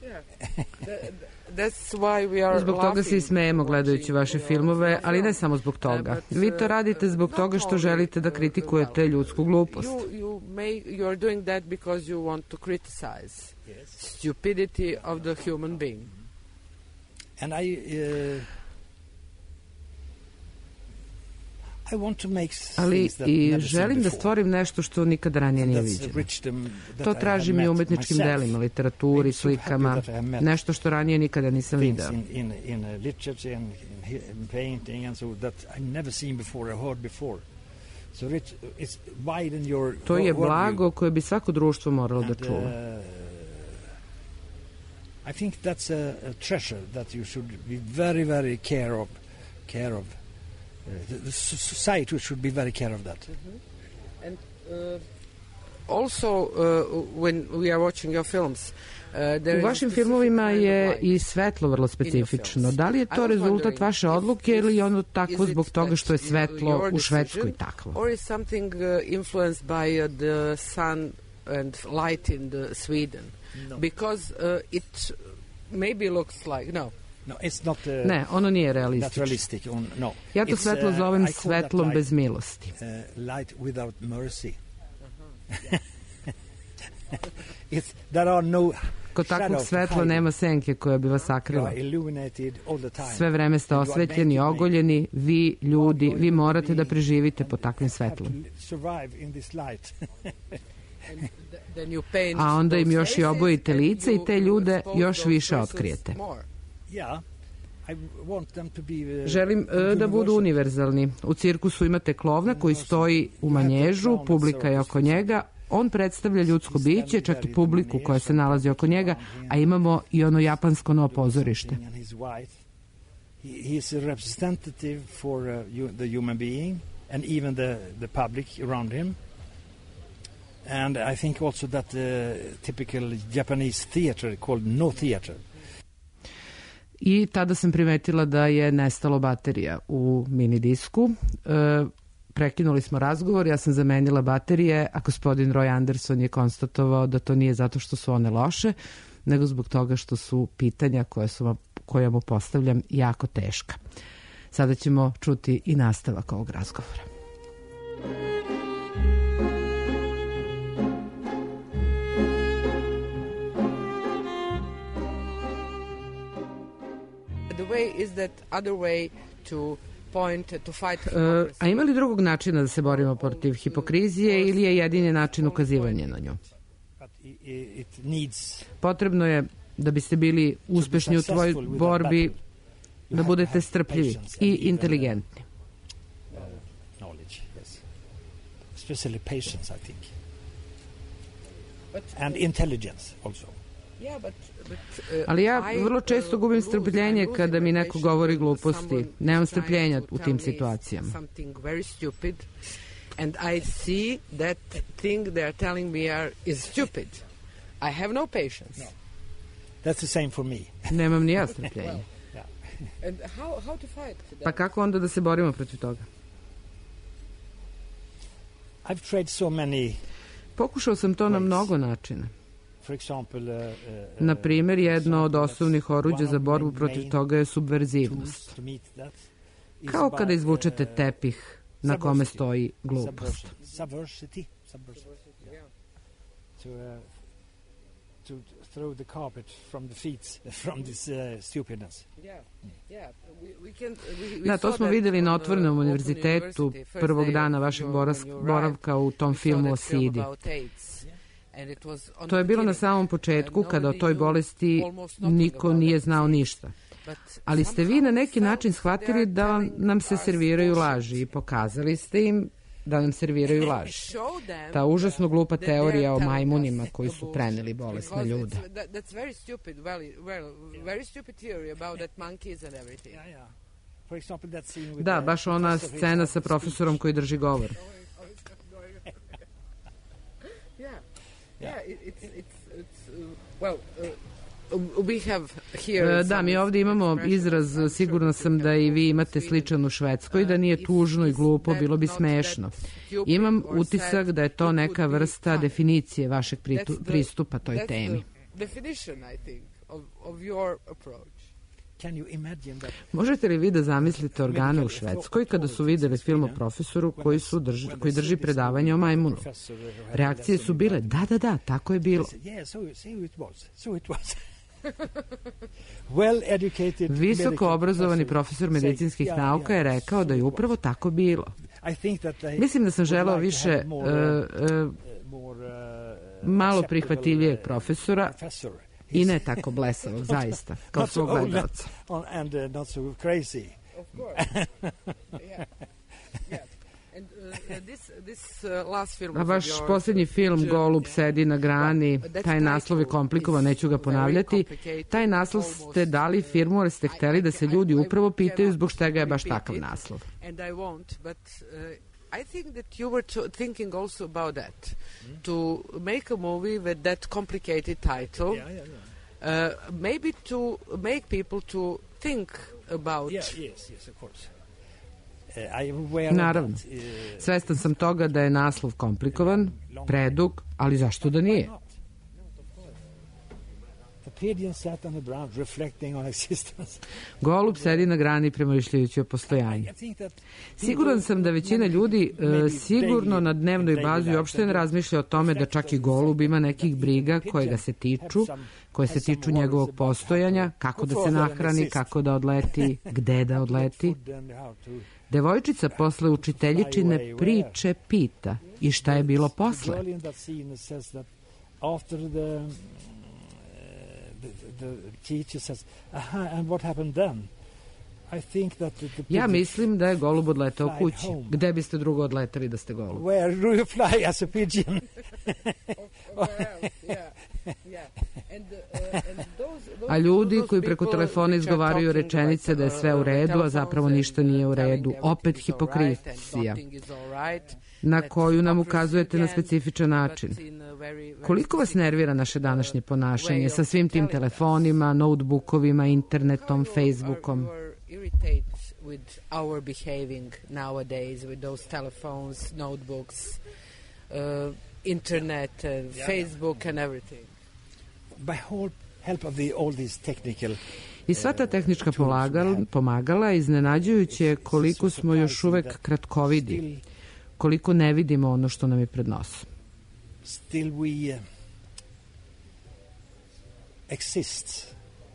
That's why we are zbog toga se i smejemo gledajući vaše filmove, ali ne samo zbog toga. Vi to radite zbog toga što želite da kritikujete ljudsku glupost. You, you, may, you are doing that because you want to criticize stupidity of the human being. And I... Uh, ali i želim da stvorim nešto što nikada ranije nije viđeno. To tražim i u umetničkim delima, literaturi, slikama, nešto što ranije nikada nisam video. To je blago koje bi svako društvo moralo da čuva. I think that's a, a treasure that you should be very, very care of, care of. Uh, the, the society should be very care of that. Mm-hmm. And uh, also uh, when we are watching your films, uh, u vašim filmovima je i svetlo vrlo specifično. Da li je to rezultat vaše odluke ili je ono takvo zbog toga što je svetlo u Švedskoj takvo? Or is something uh, influenced by uh, the sun and light in the Sweden? No. Because uh, it maybe looks like no. No, it's not, uh, ne, ono nije realistično. On, no. Ja to svetlo uh, zovem svetlom light, bez milosti. Uh, light without mercy. Uh-huh. It's, there are no Kod takvog svetla nema senke koja bi vas sakrila. Sve vreme ste osvetljeni, ogoljeni, vi, ljudi, vi morate da preživite pod takvim svetlom. A onda im još i obojite lice i te ljude još više otkrijete. Želim uh, da budu univerzalni. U cirkusu imate klovna koji stoji u manježu, publika je oko njega, on predstavlja ljudsko biće, čak i publiku koja se nalazi oko njega, a imamo i ono japansko novo pozorište. He is a representative for uh, the human being and even the, the public around him. And I think also that the typical Japanese theater called no theater. I tada sam primetila da je nestalo baterija u mini disku. E, prekinuli smo razgovor, ja sam zamenila baterije, a gospodin Roy Anderson je konstatovao da to nije zato što su one loše, nego zbog toga što su pitanja koje, su, koje mu postavljam jako teška. Sada ćemo čuti i nastavak ovog razgovora. Uh, a ima li drugog načina da se borimo protiv hipokrizije ili je jedini način ukazivanje na nju? Potrebno je da biste bili uspešni u tvojoj borbi, da budete strpljivi i inteligentni. Especially patience, I think. And intelligence also. Ali ja vrlo često gubim strpljenje kada mi neko govori gluposti. Nemam strpljenja u tim situacijama. And I see that thing they are telling me are is stupid. I have no patience. That's the same for me. Nemam ni ja strpljenja. And how how to fight that? Pa kako onda da se borimo protiv toga? I've tried so many. Pokušao sam to na mnogo načina. Na primjer, jedno od osnovnih oruđa za borbu protiv toga je subverzivnost. Kao kada izvučete tepih na kome stoji glupost. Da, to smo videli na Otvorenom univerzitetu prvog dana vašeg boravka u tom filmu o sidi. To je bilo na samom početku, kada o toj bolesti niko nije znao ništa. Ali ste vi na neki način shvatili da nam se serviraju laži i pokazali ste im da nam serviraju laži. Ta užasno glupa teorija o majmunima koji su preneli bolest na ljude. Da, baš ona scena sa profesorom koji drži govor. Da, mi ovdje imamo izraz, sigurno sam da i vi imate sličan u Švedskoj, da nije tužno i glupo, bilo bi smešno. Imam utisak da je to neka vrsta definicije vašeg pristupa toj temi. Možete li vi da zamislite organe u Švedskoj kada su videli film o profesoru koji, su drži, koji drži predavanje o majmunu? Reakcije su bile, da, da, da, tako je bilo. Visoko obrazovani profesor medicinskih nauka je rekao da je upravo tako bilo. Mislim da sam želeo više uh, uh, malo prihvatljivijeg profesora i ne tako blesavog, zaista, kao svog gledalca. A vaš posljednji film Golub sedi na grani, taj naslov je komplikovan, neću ga ponavljati. Taj naslov ste dali firmu, ali ste hteli da se ljudi upravo pitaju zbog čega je baš takav naslov. I think that you were thinking also about that, to make a movie with that complicated title, yeah, yeah, yeah. Uh, maybe to make people to think about... Yeah, yes, yes, of course. Uh, Naravno. Svestan sam toga da je naslov komplikovan, predug, ali zašto da nije? Golub sedi na grani premýšljajući o postojanju. Siguran sam da većina ljudi e, sigurno na dnevnoj bazi uopšte ne razmišlja o tome da čak i golub ima nekih briga koje ga se tiču, koje se tiču njegovog postojanja, kako da se nahrani, kako da odleti, gde da odleti. Devojčica posle učiteljičine priče pita i šta je bilo posle. Ja mislim da je golub odletao kući. Gde biste drugo odletali da ste golub? A ljudi koji preko telefona izgovaraju rečenice da je sve u redu, a zapravo ništa nije u redu. Opet hipokrizija na koju nam ukazujete na specifičan način. Koliko vas nervira naše današnje ponašanje sa svim tim telefonima, notebookovima, internetom, Facebookom? With our behaving nowadays, with those telephones, notebooks, uh, internet, uh, Facebook and everything. By whole help of the, all these technical I sva ta tehnička pomagala, pomagala iznenađujuće je koliko smo još uvek kratkovidi, koliko ne vidimo ono što nam je pred nosom. Still we uh, exist.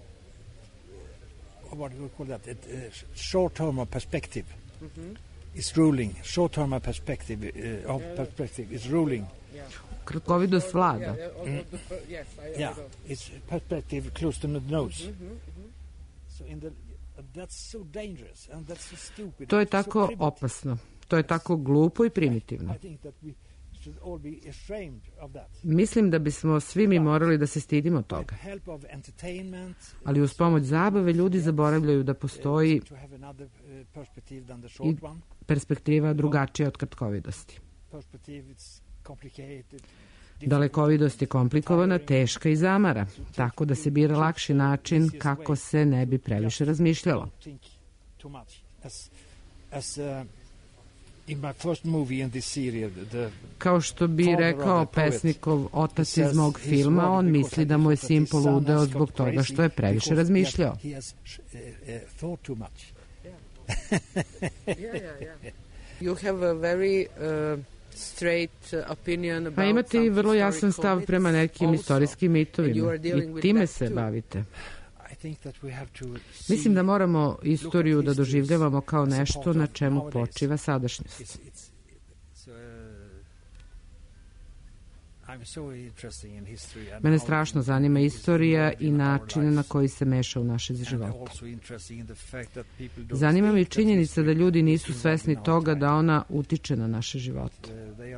What do we call that? It, uh, short-term perspective mm-hmm. is ruling. Short-term perspective uh, of perspective is ruling. Kratkovidost vlada. Mm. Yeah, it's perspective close to the nose. So in the, that's so dangerous and that's so stupid. To je tako opasno. To je tako glupo i primitivno. I think that we should all be ashamed of that. Mislim da bismo svi mi morali da se stidimo toga. Ali uz pomoć zabave ljudi zaboravljaju da postoji i perspektiva drugačija od kratkovidosti. Dalekovidost je komplikovana, teška i zamara, tako da se bira lakši način kako se ne bi previše razmišljalo. Kao što bi rekao pesnikov otac iz mog filma, on misli da mu je sin poludeo zbog toga što je previše razmišljao. Pa imate i vrlo jasan stav prema nekim istorijskim mitovima i time se bavite. Mislim da moramo istoriju da doživljavamo kao nešto na čemu počiva sadašnjost. Mene strašno zanima istorija i način na koji se meša u naše živote. Zanima me i činjenica da ljudi nisu svesni toga da ona utiče na naše živote.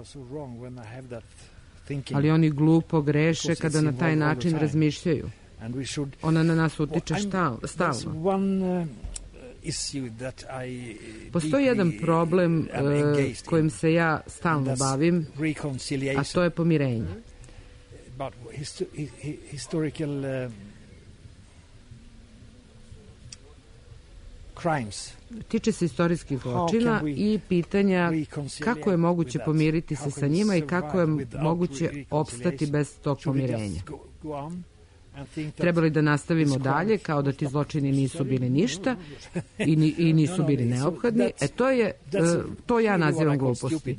Ali oni glupo greše kada na taj način razmišljaju. Ona na nas utiče stalno. Postoji jedan problem uh, kojim se ja stalno bavim, a to je pomirenje. Tiče se istorijskih zločina i pitanja kako je moguće pomiriti se sa njima i kako je moguće opstati bez tog pomirenja. Trebali da nastavimo dalje kao da ti zločini nisu bili ništa i, ni, i nisu bili neophodni. E to je, to ja nazivam gluposti.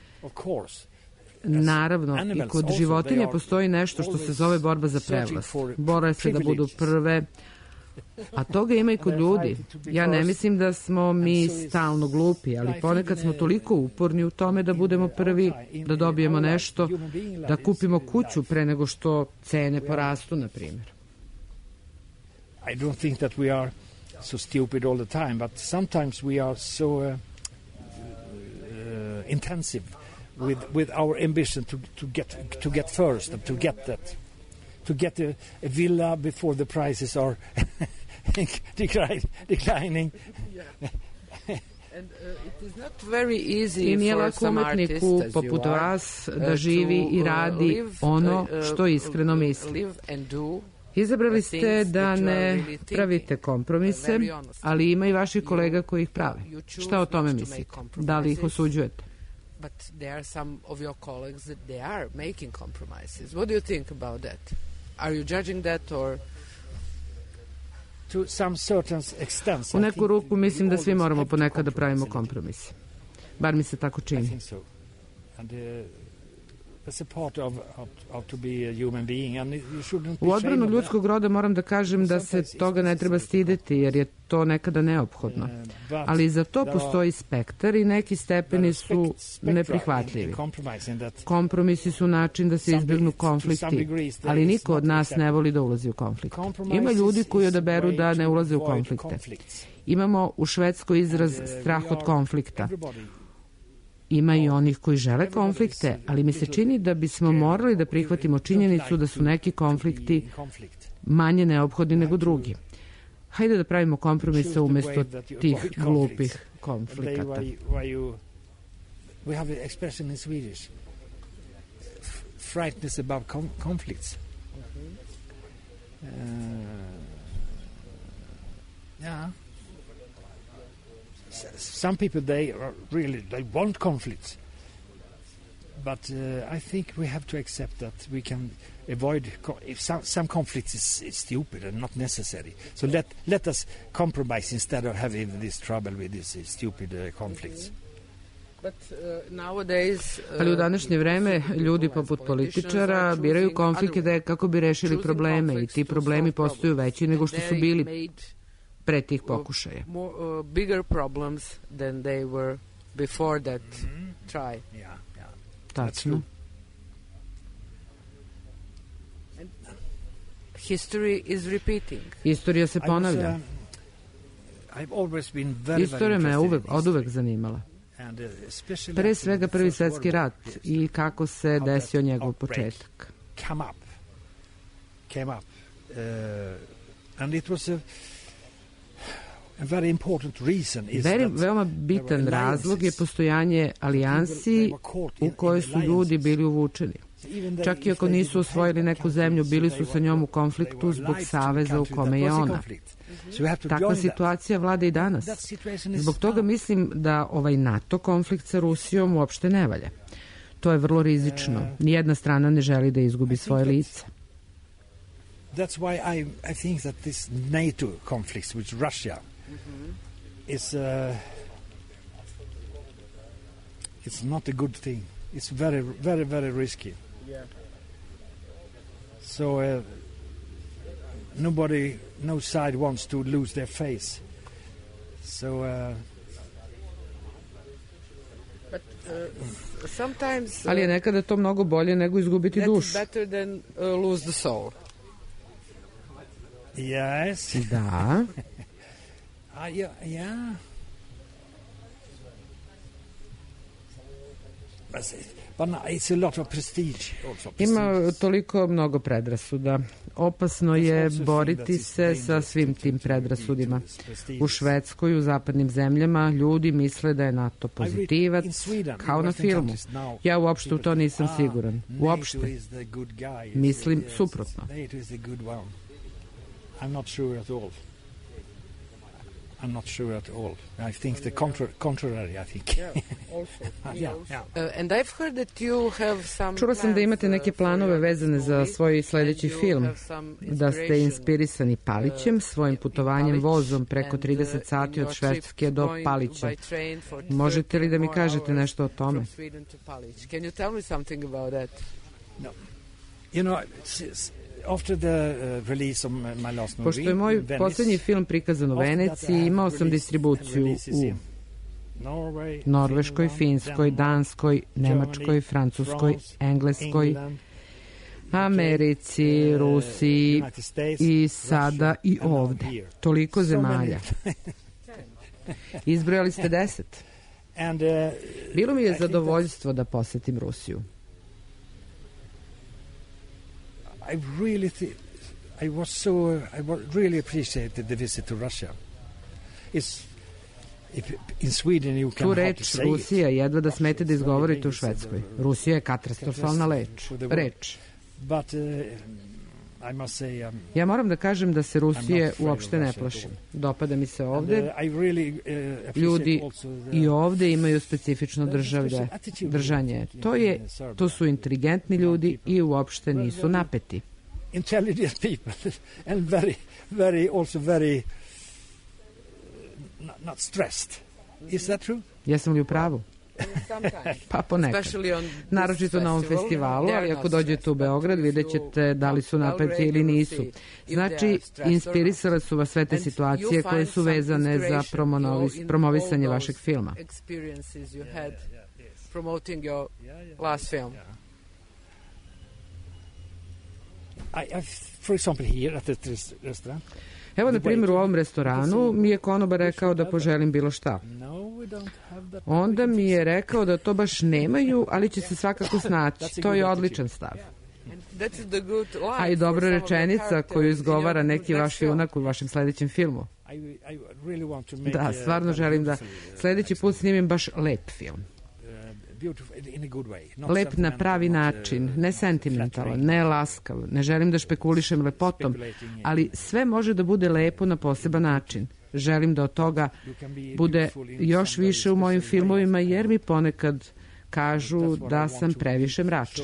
Naravno, i kod životinje postoji nešto što se zove borba za prevlast. Bore se da budu prve, a toga ima i kod ljudi. Ja ne mislim da smo mi stalno glupi, ali ponekad smo toliko uporni u tome da budemo prvi, da dobijemo nešto, da kupimo kuću pre nego što cene porastu, na primjer. I don't think that we are so stupid all the time, but sometimes we are so uh, uh, intensive with with our ambition to to get to get first and to get that. To get a, a villa before the prices are declining. I nije lako umetniku poput vas da živi i radi ono što iskreno misli. Izabrali ste da ne pravite kompromise, ali ima i vaših kolega koji ih prave. Šta o tome mislite? Da li ih osuđujete? But there are some of your colleagues that they are making compromises. What do you think about that? Are you judging that or... To some certain extent. U neku ruku mislim da svi moramo ponekad da pravimo kompromise. Bar mi se tako čini. I think so. And uh, that's a part of, of, of to be a human being. And you shouldn't be U odbranu ljudskog roda moram da kažem da se toga ne treba stideti, jer je to nekada neophodno. Ali za to postoji spektar i neki stepeni su neprihvatljivi. Kompromisi su način da se izbjegnu konflikti, ali niko od nas ne voli da ulazi u konflikte. Ima ljudi koji odaberu da ne ulaze u konflikte. Imamo u Švedskoj izraz strah od konflikta. Ima i onih koji žele konflikte, ali mi se čini da bismo morali da prihvatimo činjenicu da su neki konflikti manje neophodni nego drugi. Hajde da pravimo kompromise umjesto tih glupih konflikata. We have an expression in Swedish. Frightness about conflicts. Yeah. Some people, they are really, they want conflicts. But uh, I think we have to accept that we can avoid, if some, some conflicts is, is stupid and not necessary. So let, let us compromise instead of having this trouble with these uh, stupid uh, conflicts. But, uh, nowadays, uh, Ali u današnje vreme ljudi poput političara biraju konflikte kako bi rešili probleme i ti problemi postaju veći nego što su bili pre tih pokušaja. More, uh, bigger problems than they were before that mm-hmm. try. Yeah, yeah. Tačno. History is repeating. Istorija se ponavlja. Was, uh, I've always been very, Istorija me uvek, od uvek zanimala. And, uh, Pre svega Prvi svetski rat i kako se desio njegov početak. Come up. Came up. Uh, and it was a Veri, veoma bitan razlog je postojanje alijansi u kojoj su ljudi bili uvučeni. Čak i ako nisu osvojili neku zemlju, bili su sa njom u konfliktu zbog saveza u kome je ona. Takva situacija vlada i danas. Zbog toga mislim da ovaj NATO konflikt sa Rusijom uopšte ne valja. To je vrlo rizično. Nijedna strana ne želi da izgubi svoje lice. That's why I, I think that this NATO conflicts with Russia mm-hmm. is uh, it's not a good thing. It's very, very, very risky. Yeah. So uh, nobody, no side wants to lose their face. So uh, But, uh, sometimes, uh, Ali je nekada to mnogo bolje nego izgubiti dušu. That's better than uh, lose the soul. Yes. Da. uh, yeah, yeah. But it's a lot of prestige also. Ima toliko mnogo predrasuda. Opasno je boriti se sa svim tim predrasudima. U Švedskoj, u zapadnim zemljama, ljudi misle da je NATO pozitivac, kao na filmu. Ja uopšte u to nisam siguran. Uopšte. Mislim suprotno. I'm not sure at all. I'm not sure at all. I think the contra- contrary, I think. Yeah, also. yeah, yeah. Uh, and I've heard that you have some Čula sam da imate neke planove vezane za svoj sledeći film, da ste inspirisani Palićem, svojim putovanjem vozom preko trideset sati od Švedske do Palića. Možete li da mi kažete nešto o tome? Can you tell me something about that? No. You know, it's, After the uh, release of my last movie, pošto je moj poslednji film prikazan u Veneciji, imao sam distribuciju u Norveškoj, Finskoj, Danskoj, Nemačkoj, Francuskoj, Engleskoj, Americi, Rusiji i sada i ovde. Toliko zemalja. Izbrojali ste deset. Bilo mi je zadovoljstvo da posetim Rusiju. I really th- I was so I really appreciated the visit to Russia. It's if in Sweden you can tu reč Rusija jedva da smete da izgovorite u Švedskoj. Rusija je katastrofalna leč. Reč. But uh, I must say um, ja moram da kažem da se Rusije uopšte ne plašim. Dopada mi se ovde. Ljudi i ovde imaju specifično državlje, držanje. To je, to su inteligentni ljudi i uopšte nisu napeti. Intelligent people and very, very, also very not stressed. Is that true? Jesam li u pravu? Pa ponekad. Naročito na ovom festivalu, ali ako dođete u Beograd vidjet ćete da li su napeti ili nisu. Znači, inspirisale su vas sve te situacije koje su vezane za promovisanje vašeg filma. Evo, na primjer, u ovom restoranu mi je konobar rekao da poželim bilo šta. Onda mi je rekao da to baš nemaju, ali će se svakako snaći. To je odličan stav. A i dobra rečenica koju izgovara neki vaš junak u vašem sledećem filmu. Da, stvarno želim da sledeći put snimim baš lep film. Lep na pravi način, ne sentimentalan, ne laskav, ne želim da špekulišem lepotom, ali sve može da bude lepo na poseban način. Želim da od toga bude još više u mojim filmovima, jer mi ponekad kažu da sam previše mračan.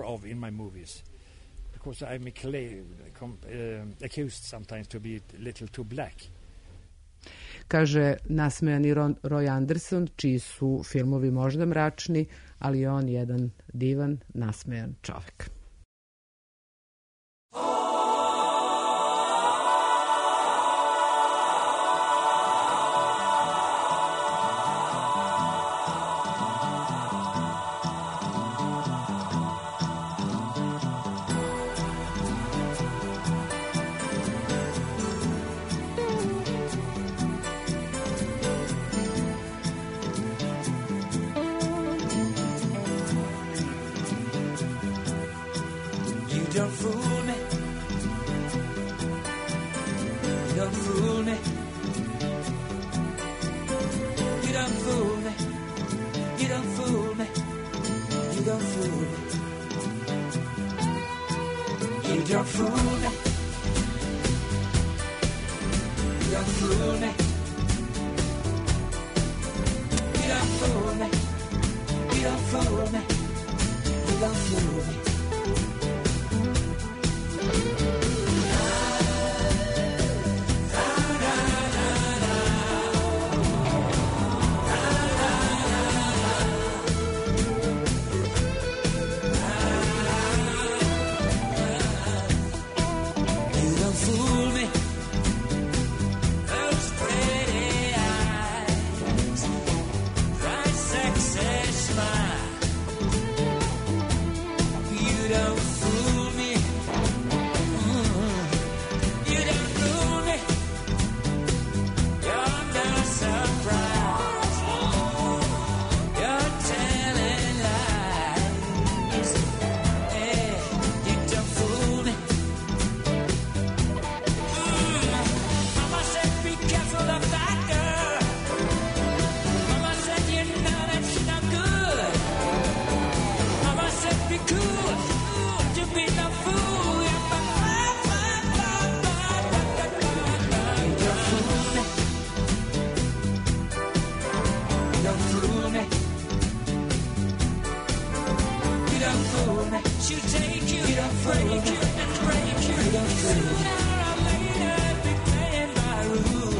Kaže nasmejani Roy Anderson, čiji su filmovi možda mračni, ali je on jedan divan, nasmejan čovek. Fool me, oh, spray. she'll take you, break you and break you. Sooner or later, be playing by rules.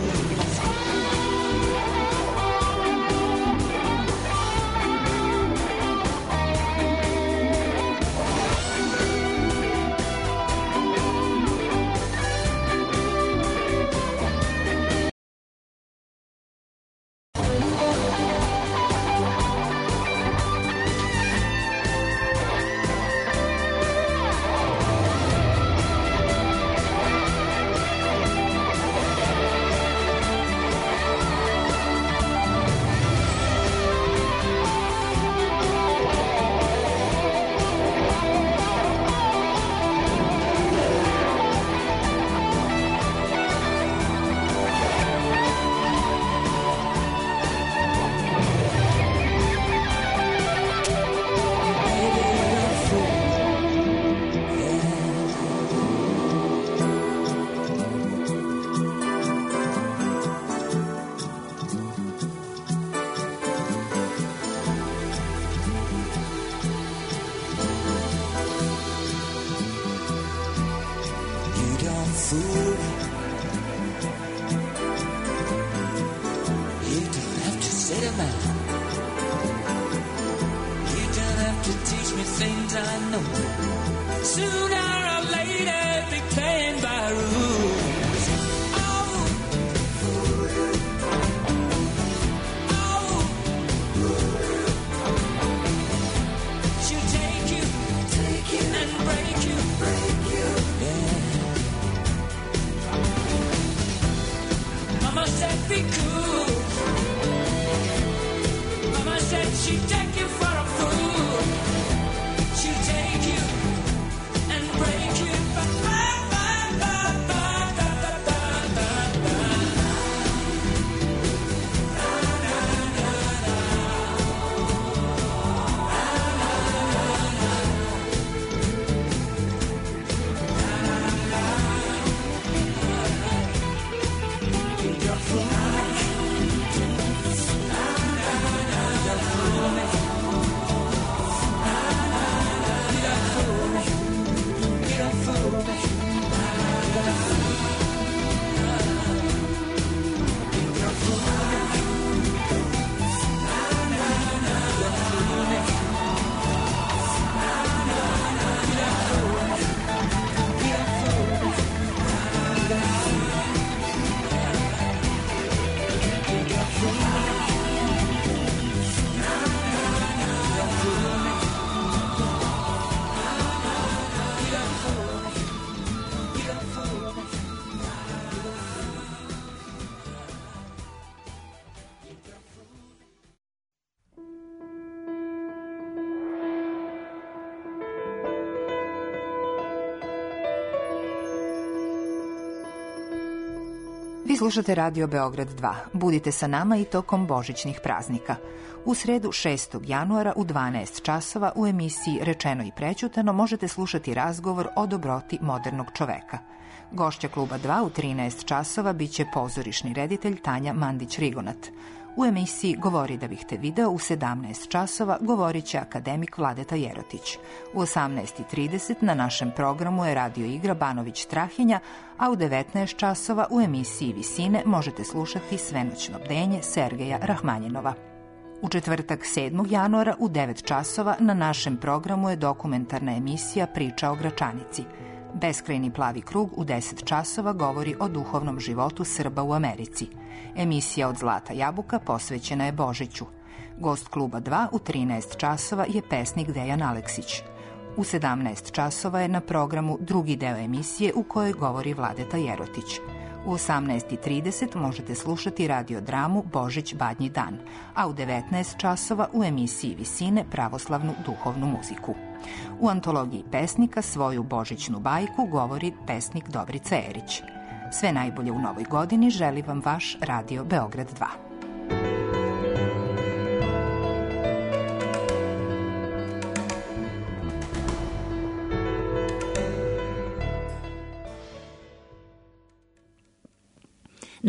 Vi slušate Radio Beograd dva. Budite sa nama i tokom božićnih praznika. U sredu šestog januara u dvanaest časova u emisiji Rečeno i prećutano možete slušati razgovor o dobroti modernog čoveka. Gošća Kluba dva u trinaest časova biće pozorišni reditelj Tanja Mandić-Rigonat. U emisiji Govori da bih te video u sedamnaest časova govorit će akademik Vladeta Jerotić. U osamnaest i trideset na našem programu je radio igra Banović Strahinja, a u devetnaest časova u emisiji Visine možete slušati Svenoćno bdenje Sergeja Rahmanjinova. U četvrtak sedmog januara u devet časova na našem programu je dokumentarna emisija Priča o Gračanici. Beskrajni plavi krug u deset časova govori o duhovnom životu Srba u Americi. Emisija Od zlata jabuka posvećena je Božiću. Gost Kluba dva u trinaest časova je pesnik Dejan Aleksić. U sedamnaest časova je na programu drugi deo emisije u kojoj govori Vladeta Jerotić. U osamnaest i trideset možete slušati radiodramu Božić Badnji dan, a u devetnaest časova u emisiji Visine pravoslavnu duhovnu muziku. U antologiji pesnika svoju božićnu bajku govori pesnik Dobrica Erić. Sve najbolje u novoj godini želi vam vaš Radio Beograd dva.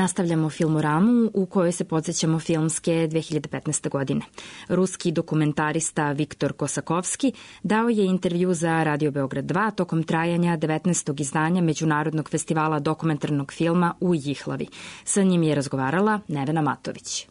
Nastavljamo Filmoramu u kojoj se podsjećamo filmske dve hiljade petnaeste. godine. Ruski dokumentarista Viktor Kosakovski dao je intervju za Radio Beograd dva tokom trajanja devetnaestog izdanja Međunarodnog festivala dokumentarnog filma u Jihlavi. Sa njim je razgovarala Nevena Matović.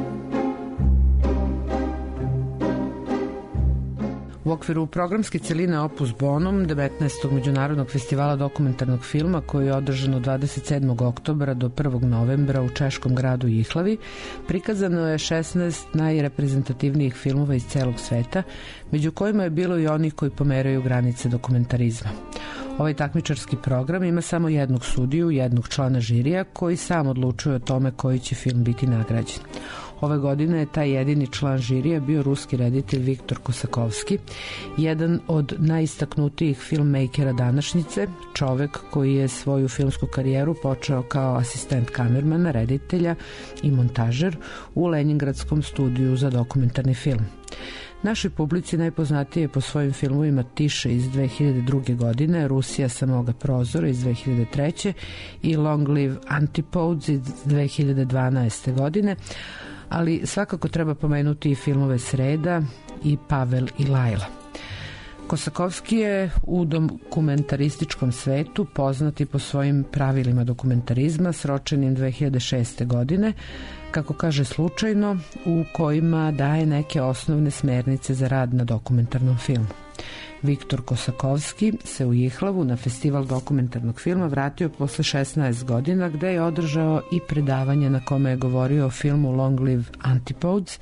U okviru programske celine Opus Bonum devetnaestog Međunarodnog festivala dokumentarnog filma koji je održan od dvadeset sedmog oktobra do prvog novembra u češkom gradu Jihlavi, prikazano je šesnaest najreprezentativnijih filmova iz celog sveta, među kojima je bilo i onih koji pomeraju granice dokumentarizma. Ovaj takmičarski program ima samo jednog sudiju, jednog člana žirija koji sam odlučuje o tome koji će film biti nagrađen. Ove godine je taj jedini član žirija bio ruski reditelj Viktor Kosakovski, jedan od najistaknutijih filmmakera današnjice, čovek koji je svoju filmsku karijeru počeo kao asistent kamermana, reditelja i montažer u Leningradskom studiju za dokumentarni film. Našoj publici najpoznatije je po svojim filmovima Tiše iz dve hiljade druge. godine, Rusija sa moga prozora iz dve hiljade treće. i Long Live Antipodes iz dve hiljade dvanaeste. godine, ali svakako treba pomenuti i filmove Sreda i Pavel i Lajla. Kosakovski je u dokumentarističkom svetu poznati po svojim pravilima dokumentarizma sročenim dve hiljade šeste. godine, kako kaže slučajno, u kojima daje neke osnovne smernice za rad na dokumentarnom filmu. Viktor Kosakovski se u Jihlavu na festival dokumentarnog filma vratio posle šesnaest godina, gde je održao i predavanje na kome je govorio o filmu Long Live Antipodes,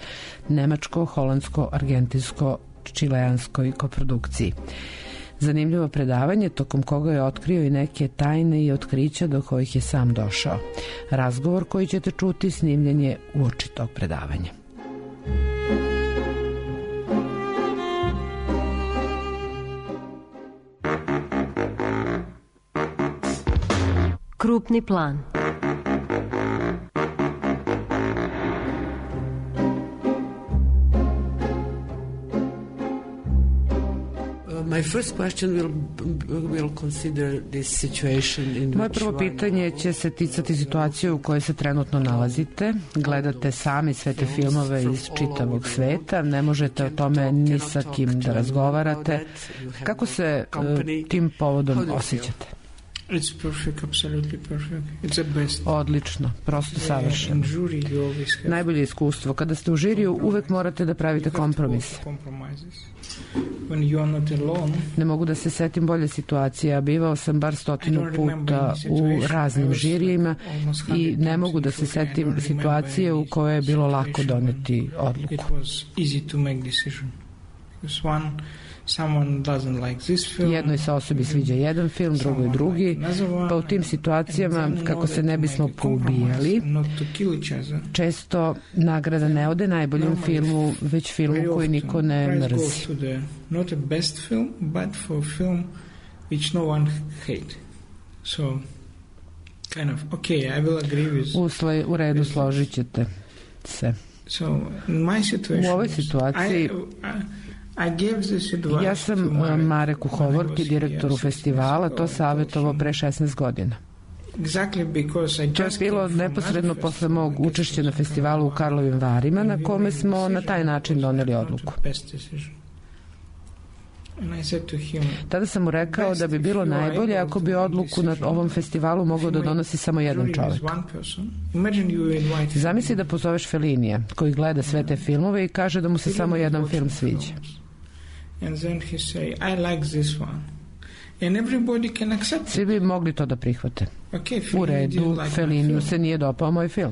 nemačko-holandsko-argentinsko-čileanskoj koprodukciji. Zanimljivo predavanje tokom koga je otkrio i neke tajne i otkrića do kojih je sam došao. Razgovor koji ćete čuti snimljen je uoči tog predavanja. Krupni plan. Moje prvo pitanje će se ticati situacije u kojoj se trenutno nalazite. Gledate sami sve te filmove iz čitavog sveta, ne možete o tome ni sa kim da razgovarate. Kako se uh, tim povodom osjećate? It's perfect, absolutely perfect. It's the best. Odlično, prosto savršeno. Najbolje iskustvo. Kada ste u žiriju, uvek morate da pravite kompromise. Ne mogu da se setim bolje situacije, a bivao sam bar stotinu puta u raznim žirijima i ne mogu da se setim situacije u kojoj je bilo lako doneti odluku. Jednoj se osobi sviđa jedan film, drugoj drugi, pa u tim situacijama, kako se ne bismo poubijali, često nagrada ne ode najboljem filmu, već filmu koji niko ne mrzi. Uslej, u redu, složit ćete se. U ovoj situaciji ja sam Mareku Hovorki, direktoru festivala, to savjetovao pre šesnaest godina. To je bilo neposredno posle mog učešća na festivalu u Karlovim Varima, na kome smo na taj način doneli odluku. Tada sam mu rekao da bi bilo najbolje ako bi odluku na ovom festivalu mogao da donosi samo jedan čovjek. Zamisli da pozoveš Fellinija, koji gleda sve te filmove i kaže da mu se samo jedan film sviđa. Svi bi mogli to da prihvate. U redu, Felliniju se nije dopao moj film.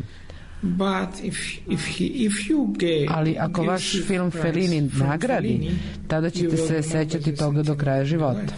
Ali ako vaš film Fellini nagradi, tada ćete se sećati toga do kraja života.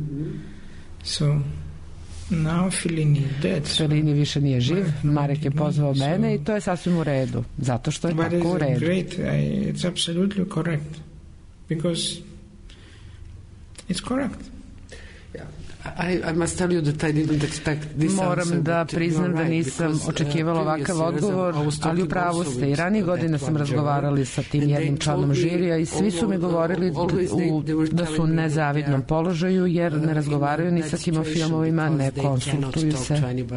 Fellini više nije živ, Marek je pozvao mene i to je sasvim u redu, zato što je tako u redu. It's absolutely correct. Because it's correct. I, I must tell you that I didn't expect this Moram answer, da but priznam you're da right, nisam because, uh, očekivala ovakav odgovor, ali u pravu ste. I ranije godine sam razgovarali sa tim jednim članom žirija i svi su mi govorili u, da su u nezavidnom položaju jer ne razgovaraju ni sa kim o filmovima, ne konsultuju se.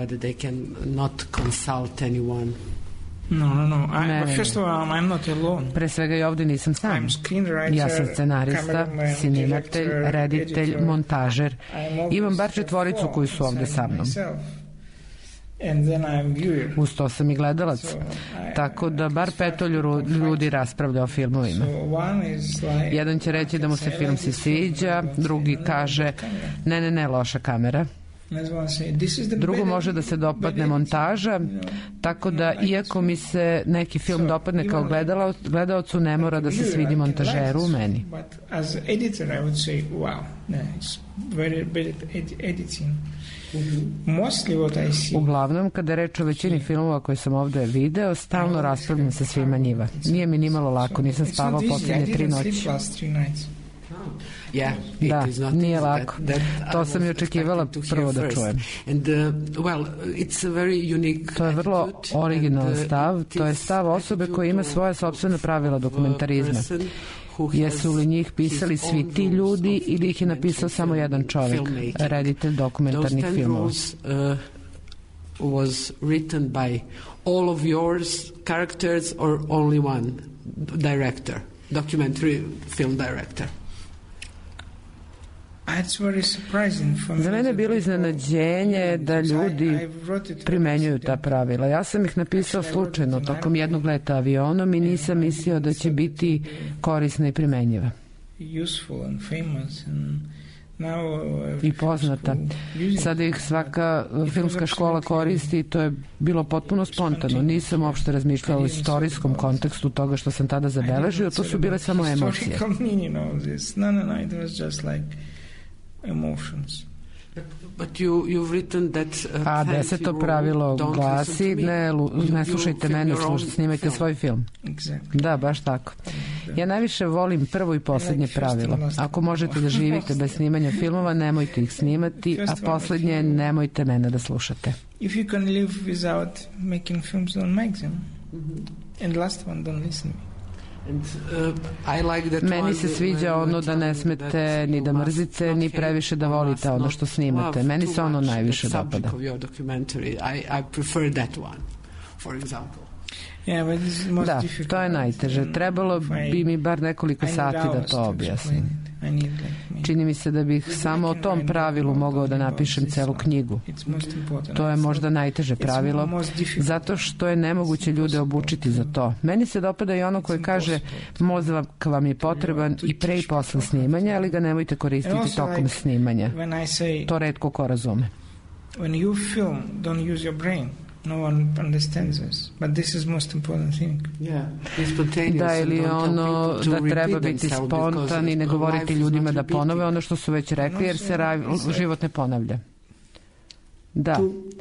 No, no, no. I, ne, but first of all, I'm not alone. Pre svega i ovde nisam sam. Ja sam scenarista, snimatelj, reditelj, montažer. Imam bar četvoricu koji su ovde sa mnom. Uz to sam i gledalac. Tako da bar petolju ljudi raspravlja o filmovima. Jedan će reći da mu se film se sviđa, drugi kaže ne, ne, ne, loša kamera. Drugo može da se dopadne montaža, tako da iako mi se neki film dopadne kao gledalacu, ne mora da se svidi montažeru u meni. Uglavnom, kada je reč o većini filmova koje sam ovde video, stalno raspravljam sa svima njima. Nije mi nimalo lako, nisam spavao posljednje tri noći. Da, nije lako. To sam i očekivala prvo da čujem. To je vrlo originalan stav. To je stav osobe koja ima svoje sopstvene pravila dokumentarizma. Jesu li njih pisali svi ti ljudi ili ih je napisao samo jedan čovjek, reditelj dokumentarnih filmova? Was written by all of yours characters or only one director, documentary film director? Za mene je bilo iznenađenje da ljudi primenjuju ta pravila. Ja sam ih napisao slučajno tokom jednog leta avionom i nisam mislio da će biti korisna i primenjiva. I poznata. Sada ih svaka filmska škola koristi i to je bilo potpuno spontano. Nisam uopšte razmišljala o istorijskom kontekstu toga što sam tada zabeležio, to su bile samo emocije. Emotions. But you, you've written that, uh, A deseto pravilo glasi ne, ne slušajte mene, slušajte, snimajte svoj film. Da, baš tako. Ja najviše volim prvo i posljednje pravilo. Ako možete da živite bez snimanja filmova, nemojte ih snimati, a posljednje nemojte mene da slušate. If you can live without making films, don't make them. And last one, don't listen to me. Meni se sviđa ono da ne smete ni da mrzite, ni previše da volite ono što snimate. Meni se ono najviše dopada. Da, to je najteže. Trebalo bi mi bar nekoliko sati da to objasnim. Čini mi se da bih samo o tom pravilu mogao da napišem celu knjigu. To je možda najteže pravilo, zato što je nemoguće ljude obučiti za to. Meni se dopada i ono koje kaže mozak vam je potreban i pre i posle snimanja, ali ga nemojte koristiti tokom snimanja. To retko ko razume. When you film, don't use your brain. No one understands this, but this is most important thing. Da, ili ono da treba biti spontan i ne govoriti ljudima da ponove ono što su već rekli, jer se život ne ponavlja. Da.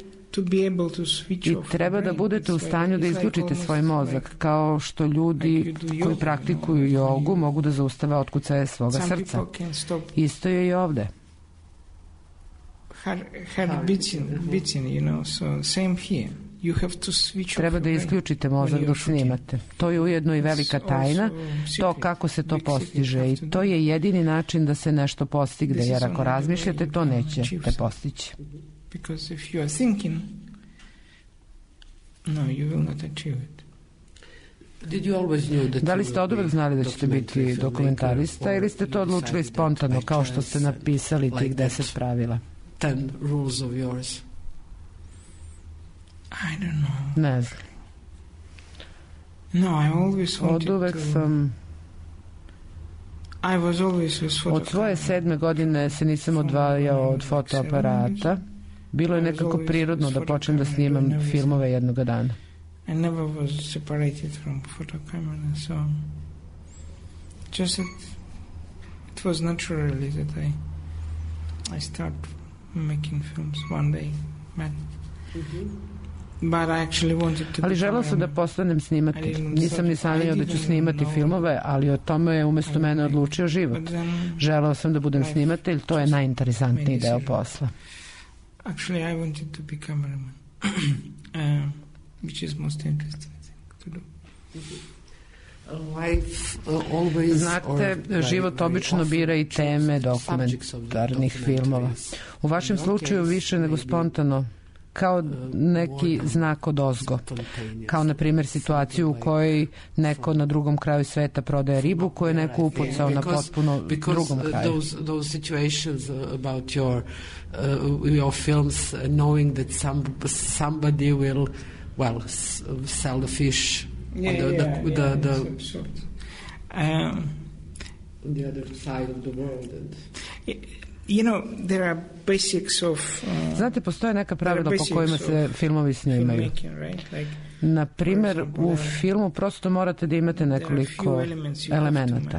I treba da budete u stanju da isključite svoj mozak, kao što ljudi koji praktikuju jogu mogu da zaustave otkucaje svoga srca. Isto je i ovde. Treba da isključite mozak dok snimate. To je ujedno i velika tajna, to kako se to postiže, i to je jedini način da se nešto postigne, jer ako razmišljate, to nećete postići. Da li ste od uvek znali da ćete biti dokumentarista ili ste to odlučili spontano, kao što ste napisali tih deset pravila? Ten rules of yours. I don't know. Ne znam. No, I always wanted Od uvek sam... I was always with Od svoje sedme godine se nisam odvajao od fotoaparata. Bilo je nekako prirodno da počnem da snimam filmove jednoga dana. I never was separated from photo camera, so just it, it was naturally that I I start making films one day, but mm-hmm. Ali želeo sam da postanem snimatelj. Nisam ni sanjao da ću snimati filmove, ali o tome je umesto mene odlučio život. Želeo sam da budem snimatelj, to je najinteresantniji deo posla. Actually, I wanted to be cameraman, uh, which is most interesting to do. Znate, život obično bira i teme dokumentarnih filmova. U vašem slučaju više nego spontano, kao neki znak od ozgo. Kao, na primjer, situaciju u kojoj neko na drugom kraju sveta prodaje ribu koju je neko upucao na potpuno drugom kraju. Those situations about your, uh, your films, knowing that some, somebody will, well, sell the fish Yeah, on the, yeah, the, yeah, the, yeah, the, sort. Um, the other side of the world. And you know, there are basics of... Uh, Znate, postoje neka pravila po kojima se filmovi snimaju. Right? Like, na primjer, u filmu prosto morate da imate nekoliko elemenata.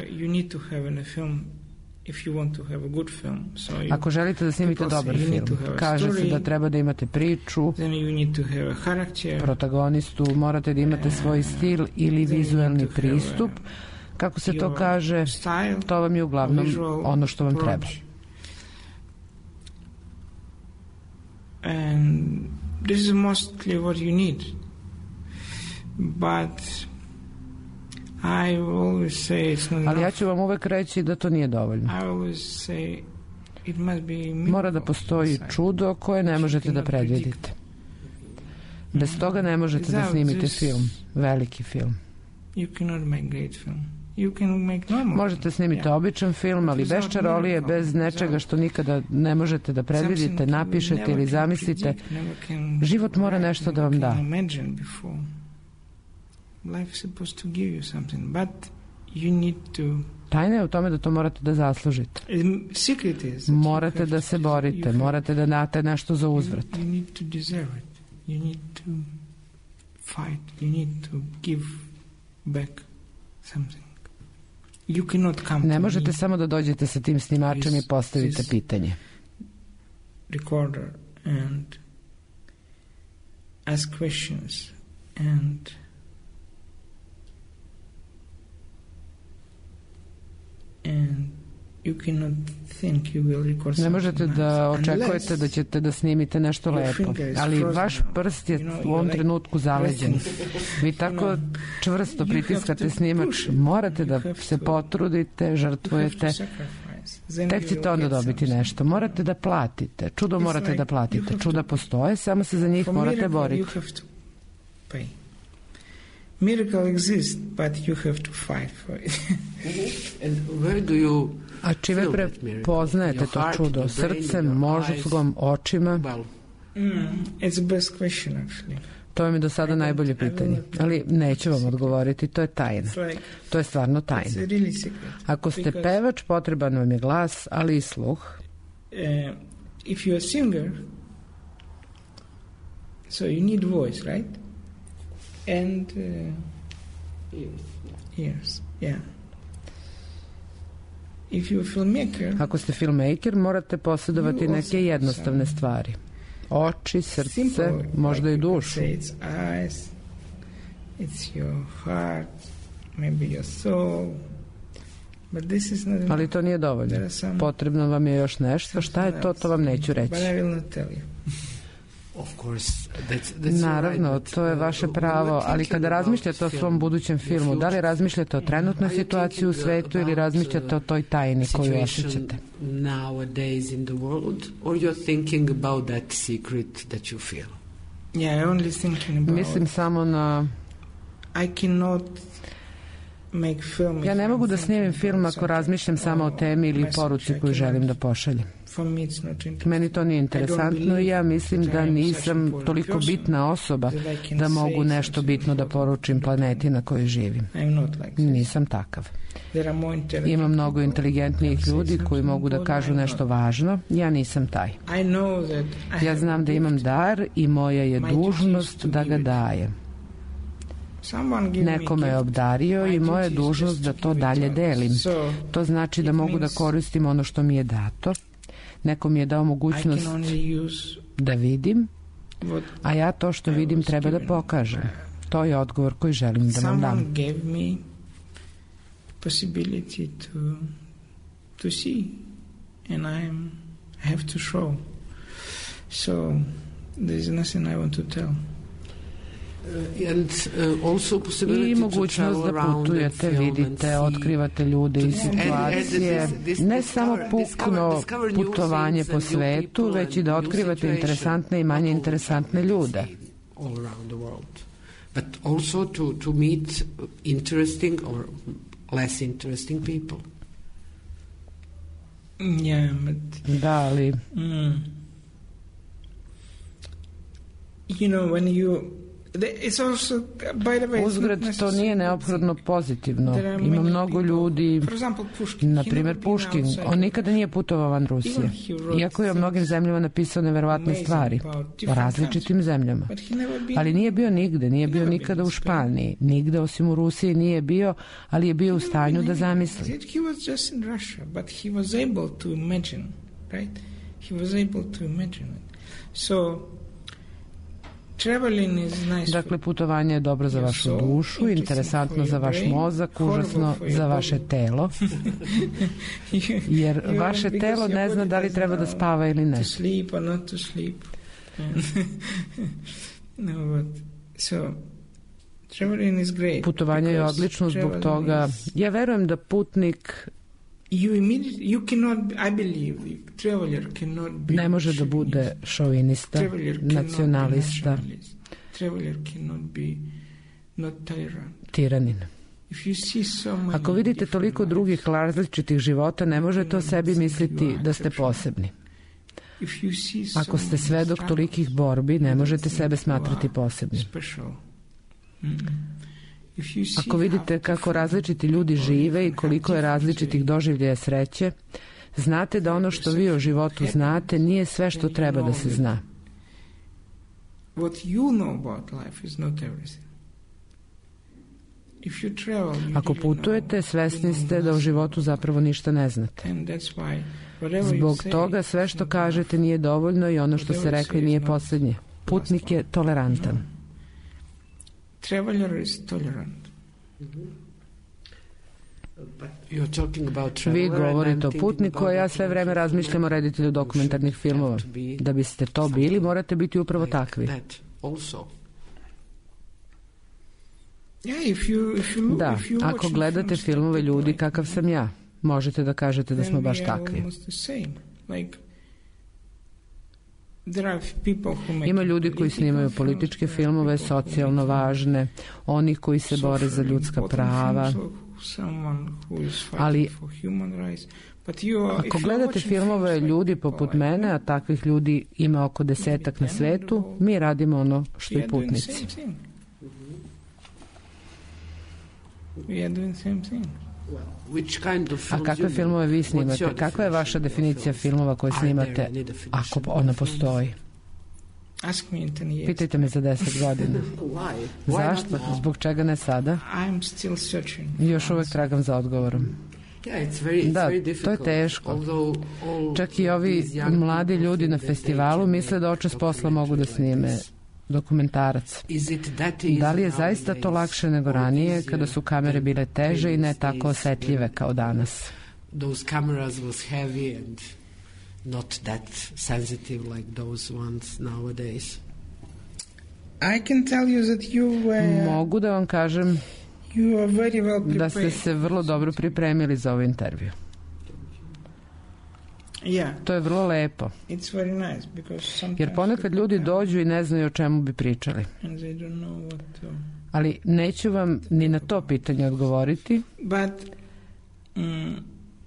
Ako želite da snimite dobar film, kaže se da treba da imate priču, protagonistu, morate da imate svoj stil ili vizuelni pristup. Kako se to kaže, to vam je uglavnom ono što vam treba. And this is mostly what you need. But I always say it's not enough. Ali ja ću vam uvek reći da to nije dovoljno. I always say it must be mora da postoji čudo koje ne možete da predvidite. Bez toga ne možete da snimite film, veliki film. You cannot make great film. You can make normal. Možete snimiti običan film, ali bez čarolije, bez nečega što nikada ne možete da predvidite, napišete ili zamislite. Život mora nešto da vam da. Tajna je u tome da to morate da zaslužite. Morate da se borite, morate da date nešto za uzvrat. You need to deserve it. You need to fight. You need to give back something. You cannot come ne možete samo da dođete sa tim snimačem i postavite pitanje. Recorder and ask questions and and you cannot think you will record. Ne možete da očekujete da ćete da snimite nešto lepo, ali vaš prst je u ovom trenutku zaleđen. Vi tako čvrsto pritiskate snimač, morate da se potrudite, žrtvujete. Tek ćete onda dobiti nešto. Morate da platite. Čudo morate da platite. Čuda postoje, samo se za njih morate boriti. Miracle exists, but you have to fight for it. And where do you A čime prepoznajete to čudo? Srcem, mozgom, očima? Mm, it's the best question, actually. To vam je do sada najbolje pitanje, ali neću vam odgovoriti, to je tajna. To je stvarno tajna. Ako ste pevač, potreban vam je glas, ali i sluh. Uh, if you're a singer, so you need voice, right? And uh, ears, yeah. If you're a filmmaker, ako ste filmmaker, morate posjedovati neke jednostavne stvari. Oči, srce, možda i dušu. It's eyes, it's your heart, maybe your soul. But this is not enough. Ali to nije dovoljno. Potrebno vam je još nešto. Šta je to, to vam neću reći. But I will not tell you. Of course, that's, that's Naravno, right, to je vaše pravo, ali kada razmišljate o svom budućem filmu, da li razmišljate o trenutnoj situaciji u svetu ili razmišljate o toj tajni koju osjećate? Nowadays in the world, or you're thinking about that secret that you feel? Yeah, only thinking about. Mislim samo na. I cannot make film. Ja ne mogu da snimim film ako razmišljam samo o temi ili poruci koju želim da pošaljem. Meni to nije interesantno i ja mislim da nisam toliko bitna osoba da mogu nešto bitno da poručim planeti na kojoj živim. Nisam takav. Ima mnogo inteligentnijih ljudi koji mogu da kažu nešto važno. Ja nisam taj. Ja znam da imam dar i moja je dužnost da ga dajem. Neko me je obdario i moja je dužnost da to dalje delim. To znači da mogu da koristim ono što mi je dato. Neko mi je dao mogućnost da vidim A ja to što vidim treba da pokažem. To je odgovor koji želim da vam dam. Someone gave me possibility to to see, and I have to show. So there is nothing I want to tell. And, uh, also I mogućnost da putujete, vidite, otkrivate ljude i situacije, ne samo pukno putovanje po svetu, već i da otkrivate interesantne i manje interesantne ljude. But also to, to meet interesting or less interesting people. Yeah, but... Da, ali... Mm, you know, when you... It's also, by the way, uzgled, to nije neophodno pozitivno. Ima mnogo ljudi, na primjer Puškin, on nikada nije putovao van Rusije. Iako je o mnogim zemljama napisao neverovatne stvari, o različitim zemljama. Ali nije bio nigde, nije bio nikada u Španiji, nigde osim u Rusiji nije bio, ali je bio u stanju da zamisli. He was just in Russia, but he was able to imagine, right? He was able to imagine it. So, dakle, putovanje je dobro za vašu dušu, interesantno za vaš mozak, užasno za vaše telo, jer vaše telo ne zna da li treba da spava ili ne. Putovanje je odlično zbog toga. Ja verujem da putnik ne može da bude šovinista, nacionalista, tiranin. Ako vidite toliko drugih različitih života, ne možete o sebi misliti da ste posebni. Ako ste svedok tolikih borbi, ne možete sebe smatrati posebnim. Ako vidite kako različiti ljudi žive i koliko je različitih doživljaja sreće, znate da ono što vi o životu znate nije sve što treba da se zna. Ako putujete, svesni ste da o životu zapravo ništa ne znate. Zbog toga sve što kažete nije dovoljno i ono što ste rekli nije posljednje. Putnik je tolerantan. Traveler is tolerant. Vi govorite o putniku, a ja sve vreme razmišljam o reditelju dokumentarnih filmova. Da biste to bili, morate biti upravo takvi. Da, ako gledate filmove ljudi kakav sam ja, možete da kažete da smo baš takvi. Ima ljudi koji snimaju političke filmove, socijalno važne, oni koji se bore za ljudska prava, ali ako gledate filmove ljudi poput mene, a takvih ljudi ima oko desetak na svetu, mi radimo ono što i putnici. A kakve filmove vi snimate? Kakva je vaša definicija filmova koje snimate, ako ona postoji? Pitajte me za deset godina. Zašto? Zbog čega ne sada? Još uvek tragam za odgovorom. Da, to je teško. Čak i ovi mladi ljudi na festivalu misle da očas posla mogu da snime dokumentarac. Da li je zaista to lakše nego ranije, kada su kamere bile teže i ne tako osetljive kao danas? Those cameras was heavy and not that sensitive like those ones nowadays. I can tell you that you were... Mogu da vam kažem you are very well prepared. Da ste se vrlo dobro pripremili za ovaj intervju. Yeah. To je vrlo lepo. It's very nice because jer ponekad ljudi dođu i ne znaju o čemu bi pričali. And they don't know what to... Ali neću vam ni na to pitanje odgovoriti. But um,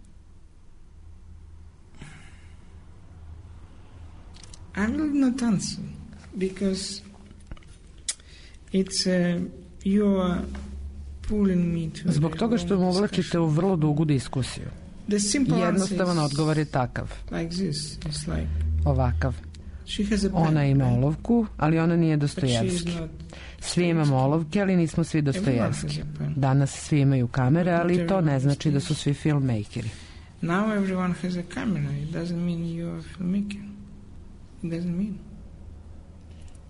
I will not answer because it's uh, you are pulling me to... Zbog toga što me uvlačite u vrlo dugu diskusiju. Jednostavan odgovor je takav. Ovakav. Ona ima olovku, ali ona nije Dostojevski. Svi imamo olovke, ali nismo svi Dostojevski. Danas svi imaju kamere, ali to ne znači da su svi filmmakeri. Now everyone has a camera. It doesn't mean you are a filmmaker. It doesn't mean.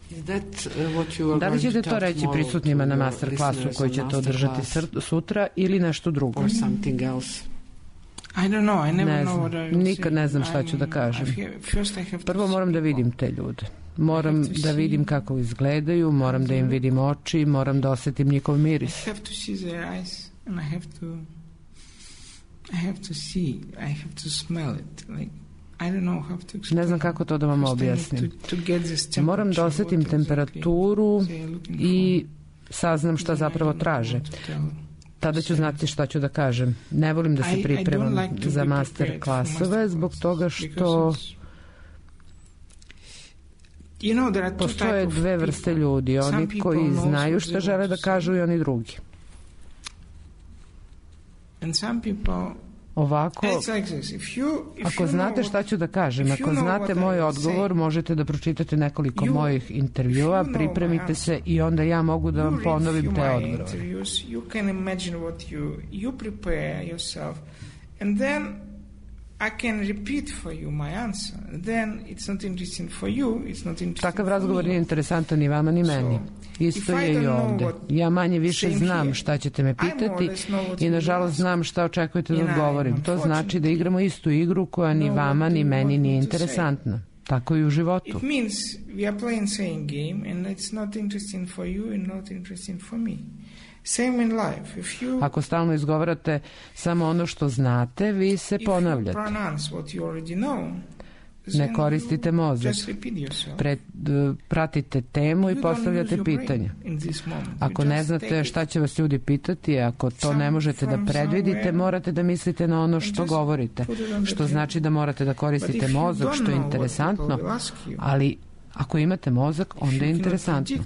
Da li ćete to reći prisutnima na master klasu koji ćete održati sutra ili nešto drugo? I don't know, I never ne know znam, what I nikad ne znam šta ću da kažem. Prvo moram da vidim te ljude. Moram da vidim kako izgledaju, moram da im vidim oči, moram da osetim njihov miris. I have to see their eyes and I have to I have to see, I have to smell it. Like I don't know how to explain. Ne znam kako to da vam objasnim. Moram da osetim temperaturu i saznam šta zapravo traže. Tada ću znati šta ću da kažem. Ne volim da se pripremam za master klasove zbog toga što postoje dve vrste ljudi. Oni koji znaju šta žele da kažu i oni drugi. Ovako, ako znate šta ću da kažem, ako znate moj odgovor, možete da pročitate nekoliko mojih intervjua, pripremite se i onda ja mogu da vam ponovim te odgovore. Takav razgovor nije interesantan ni vama ni meni. Isto je i ovde. Ja manje više znam šta ćete me pitati i nažalost znam šta očekujete da odgovorim. To znači da igramo istu igru koja ni vama ni meni nije interesantna. Tako i u životu. Ako stalno izgovarate samo ono što znate, vi se ponavljate. Ne koristite mozak. Pre, pratite temu i postavljate pitanja. Ako ne znate šta će vas ljudi pitati, ako to ne možete da predvidite, morate da mislite na ono što govorite. Što znači da morate da koristite mozak, što je interesantno, ali ako imate mozak, onda je interesantno.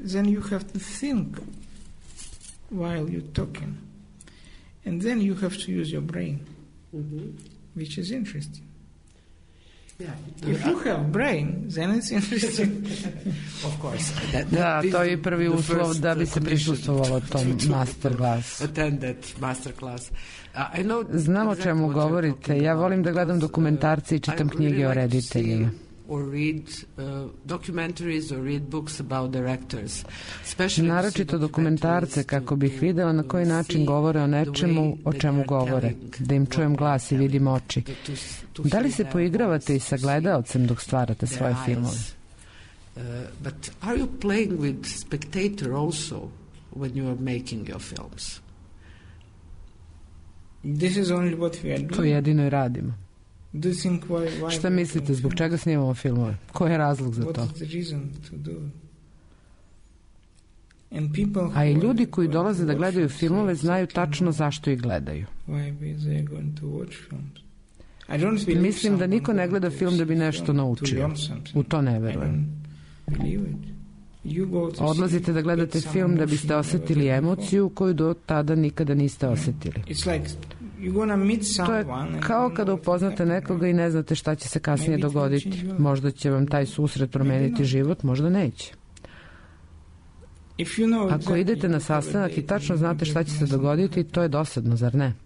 While you're talking, and then you have to use your brain, mm-hmm. which is interesting. Yeah. If you have brain, then it's interesting. Of course. That, that da, to je prvi uslov da bi se prisustvovalo tom master class. Attend that master class. Uh, I know Znam o čemu govorite. Ja volim da gledam dokumentarce i čitam knjige o rediteljima. Or read uh, documentaries or read books about directors. Naročito dokumentarce kako bih videla na koji način govore o nečemu o čemu govore, da im čujem glas i vidim oči. Da li se poigravate i sa gledaocem dok stvarate svoje filmove? Uh, but are you playing with spectator also when you are making your films? This is only what we are doing. To jedino i radimo. Šta mislite, zbog čega snimamo filmove? Koji je razlog za to? A i ljudi koji dolaze da gledaju filmove znaju tačno zašto ih gledaju. Mislim da niko ne gleda film da bi nešto naučio. U to ne verujem. Odlazite da gledate film da biste osetili emociju koju do tada nikada niste osetili. To je kao kada upoznate nekoga i ne znate šta će se kasnije dogoditi. Možda će vam taj susret promeniti život, možda neće. Ako idete na sastanak i tačno znate šta će se dogoditi, to je dosadno, zar ne?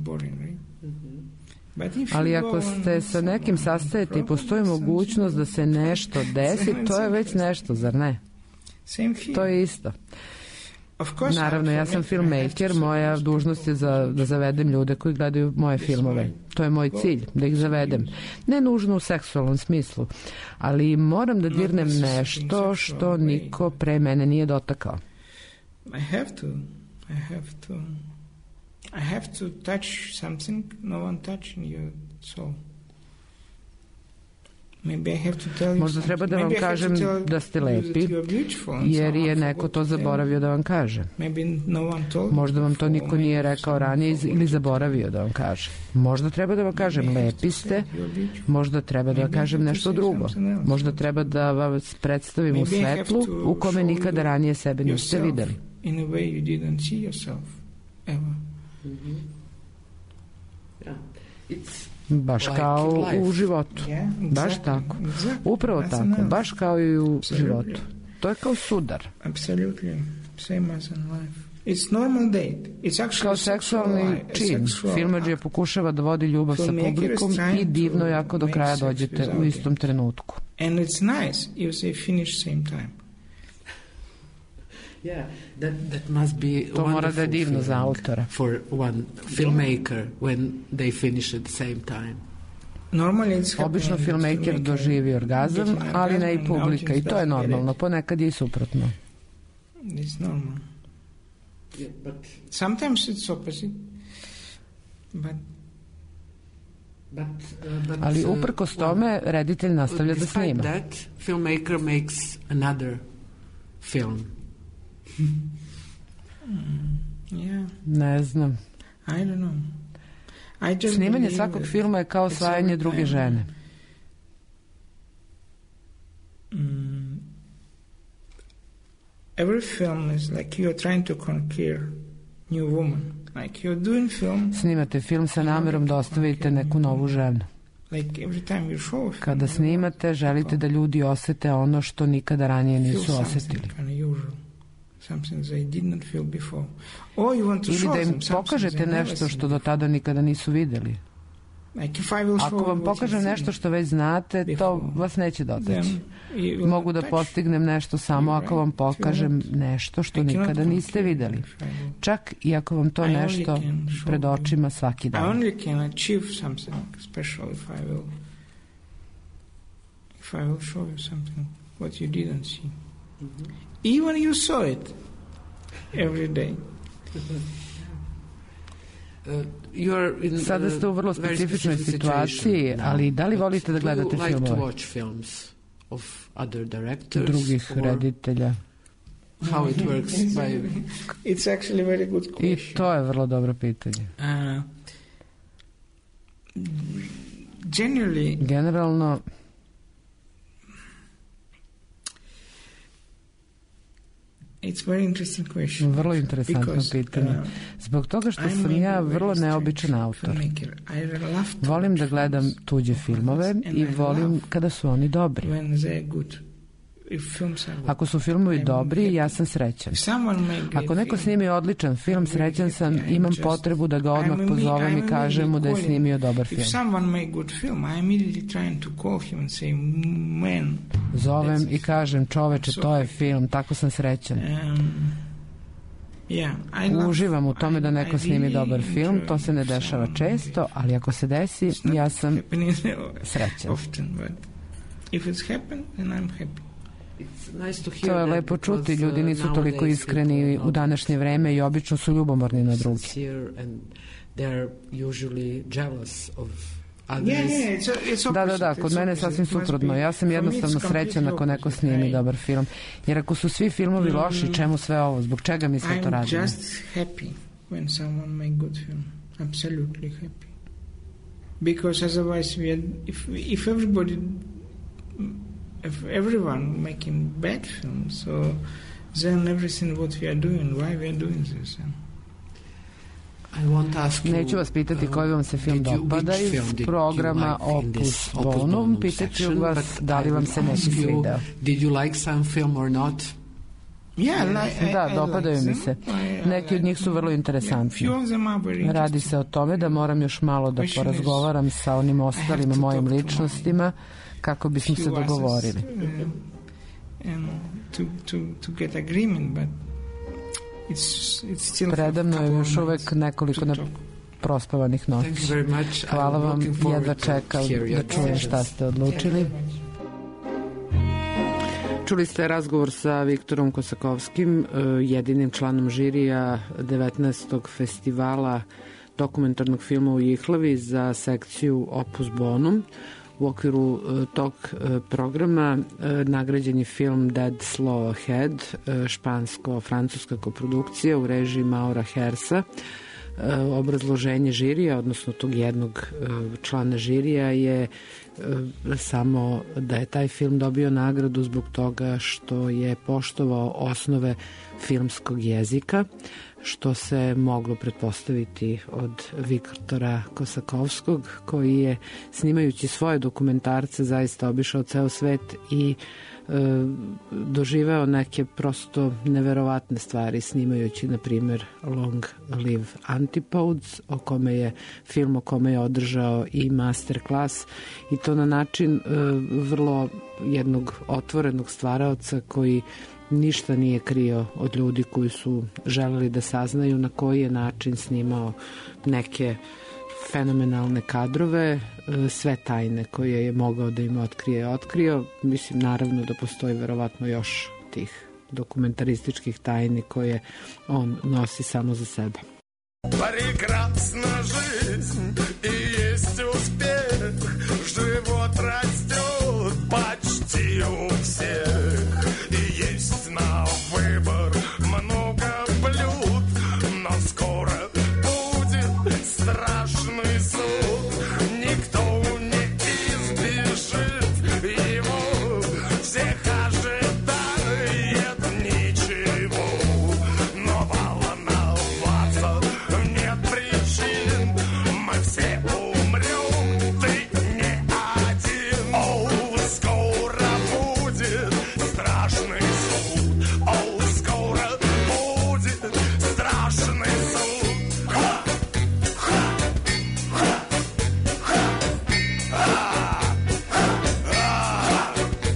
Ali ako ste sa nekim sastajete i postoji mogućnost da se nešto desi, to je već nešto, zar ne? To je isto. Naravno, ja sam filmmaker, moja dužnost je za, da zavedem ljude koji gledaju moje filmove. To je moj cilj, da ih zavedem. Ne nužno u seksualnom smislu, ali moram da dirnem nešto što niko pre mene nije dotakao. I have to, I have to, I have to touch something no one touched in your soul. Možda treba da vam kažem da ste lepi, jer je neko to zaboravio da vam kaže. Možda vam to niko nije rekao ranije ili zaboravio da vam kaže. Možda treba da vam kažem lepi ste, možda treba da vam kažem nešto drugo. Možda treba da vas predstavim u svetlu u kome nikada ranije sebe niste videli. Baš kao u životu. Baš tako. Upravo tako. Baš kao i u životu. To je kao sudar. Kao seksualni čin. Filmadžija pokušava da vodi ljubav sa publikom i divno je ako do kraja dođete u istom trenutku. Yeah, that that must be to mora da je divno za autora. For one filmmaker when they finish at the same time. Obično filmmaker doživi orgazam, ali ne i publika, i to je normalno, ponekad je i suprotno. It's normal. Yeah, but sometimes it's opposite. But But, uh, but, ali uprkos tome reditelj nastavlja da snima. That, filmmaker makes another film. Mm, yeah. Ne znam. I don't know. I just Snimanje svakog filma je kao osvajanje druge žene. Mm, every film is like you are trying to conquer new woman. Like you're doing film. Snimate film sa namerom da ostavite neku novu ženu. Like every time you show a film, kada snimate, želite da ljudi osete ono što nikada ranije nisu osetili. Ili da im pokažete nešto što do tada nikada nisu videli. Ako vam pokažem nešto što već znate, to vas neće dotaći. Mogu da postignem nešto samo ako vam pokažem nešto što nikada niste videli. Čak i ako vam to nešto pred očima svaki dan. If I will show you something what you didn't see. Even you saw it every day. Uh, Sada ste u vrlo specifičnoj situaciji, ali da li volite da gledate filmove drugih reditelja? How it works by... It's actually very good question. I to je vrlo dobro pitanje. Uh, generally, Generalno, it's very interesting question. Vrlo interesantno pitanje. Zbog toga što sam ja vrlo neobičan autor. Volim da gledam tuđe filmove i volim kada su oni dobri. Ako su filmovi dobri, ja sam srećan. Ako neko snimi odličan film, srećan sam, imam potrebu da ga odmah pozovem i kažem mu da je snimio dobar film. Zovem i kažem, čoveče, to je film, tako sam srećan. Uživam u tome da neko snimi dobar film, to se ne dešava često, ali ako se desi, ja sam srećan. To je lepo čuti, ljudi nisu toliko iskreni u današnje vreme i obično su ljubomorni na drugi. Da, da, da, kod mene je sasvim suprotno. Ja sam jednostavno srećan ako neko snimi dobar film. Jer ako su svi filmovi loši, čemu sve ovo? Zbog čega mi sve to radimo? I'm just happy when someone make good film. Absolutely happy. Because otherwise we had, if, if everybody if everyone making bad films, so then everything what we are doing, why we are doing this? Neću vas pitati koji vam se film dopada iz programa Opus Bonum, pitaću vas da li vam se neki svidao. Did you like some film or not? Da, dopadaju mi se. Neki od njih su vrlo interesantni. Radi se o tome da moram još malo da porazgovaram sa onim ostalim mojim ličnostima kako bismo se dogovorili. Predavno je još uvek nekoliko neprospavanih noći. Hvala vam, jedva čekam da čujem šta ste odlučili. Čuli ste razgovor sa Viktorom Kosakovskim, jedinim članom žirija devetnaestog festivala dokumentarnog filma u Jihlavi za sekciju Opus Bonum. U okviru tog programa nagrađen je film Dead Slow Ahead, špansko-francuska koprodukcija u režiji Maura Hersa. Obrazloženje žirija, odnosno tog jednog člana žirija, je samo da je taj film dobio nagradu zbog toga što je poštovao osnove filmskog jezika, što se moglo pretpostaviti od Viktora Kosakovskog, koji je, snimajući svoje dokumentarce, zaista obišao ceo svet i e, doživeo neke prosto neverovatne stvari, snimajući, na primjer, Long Live Antipodes, o kome je film o kome je održao i masterclass, i to na način e, vrlo jednog otvorenog stvaraoca koji ništa nije krio od ljudi koji su želeli da saznaju na koji je način snimao neke fenomenalne kadrove, sve tajne koje je mogao da im otkrije otkrio. Mislim, naravno da postoji verovatno još tih dokumentarističkih tajni koje on nosi samo za sebe. Прекрасна жизнь и есть успех, живот растет почти у всех, и есть на выбор много блюд, но скоро будет страшный суд, никто не избежит его, всех ожидает ничего, но волноваться нет причин, мы все умрем, ты не один. О, скоро будет страшный суд, о, скоро будет страшный суд. Ха! Ха! Ха! Ха! А! А!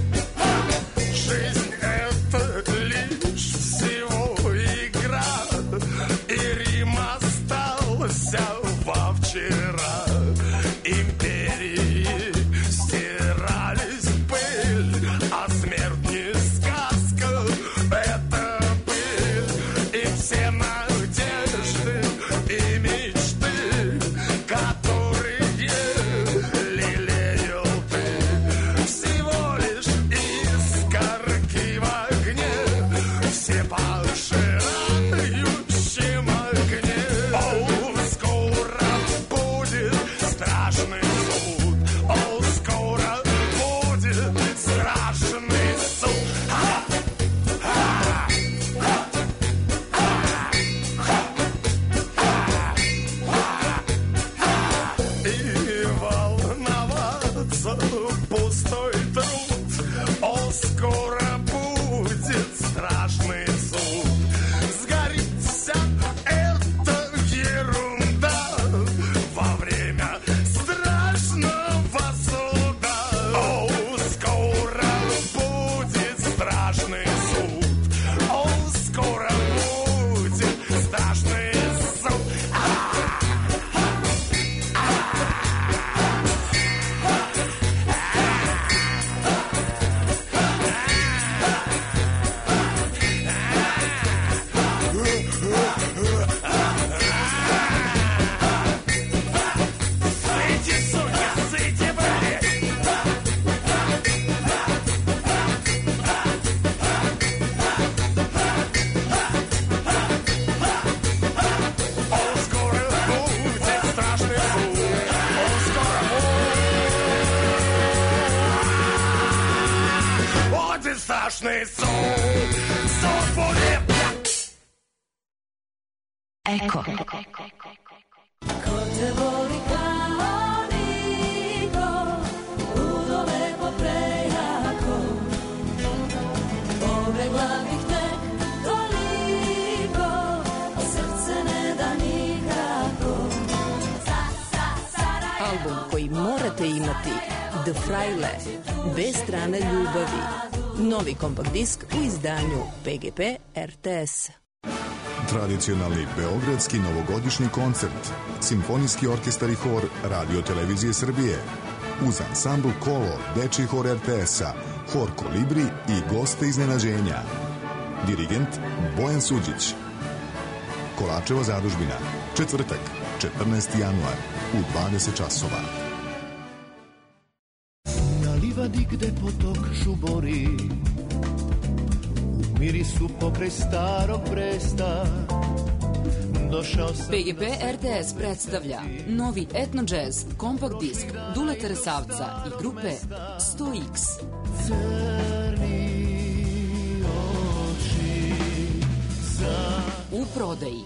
Жизнь это лишь всего игра, и Рим остался во вчера. Империи стирались в пыль, а смерть не сказка, это пыль. И все надежды и мечты, которые лелеял ты, всего лишь искорки в огне, все пожирающем огне. О, скоро будет страшный суд, о, скоро будет страшный суд. Ха! Ха! Ха! Ха! Ха! И волноваться пустой труд, о, скоро будет страшный суд. Сгорит вся эта ерунда во время страшного суда. О, скоро будет страшный суд, о, скоро будет страшный суд. Сыти, сука, сыти, блядь! О, скоро будет страшный суд, о, скоро будет страшный суд, суд будет. Eko. Ko te voli kao niko, ludo lepo prejako, pobegla bih tek toliko, srce ne da nikako. Album koji morate imati, The Fraile, dve strane ljubavi. Novi kompakt disk u izdanju P G P R T S. Tradicionalni beogradski novogodišnji koncert, Simfonijski orkestar i hor Radio Televizije Srbije, uz ansambl Kolo, Dečiji hor R T S-a, hor Kolibri i goste iznenađenja. Dirigent Bojan Suđić. Kolačeva zadužbina, četvrtak, četrnaesti januar, u dvadeset časova. Na livadi gde potok žubori, u mirisu pokraj starog Bresta, P G P R T S predstavlja novi etno jazz kompakt disk Duleta Resavca i grupe sto iks. U prodaji.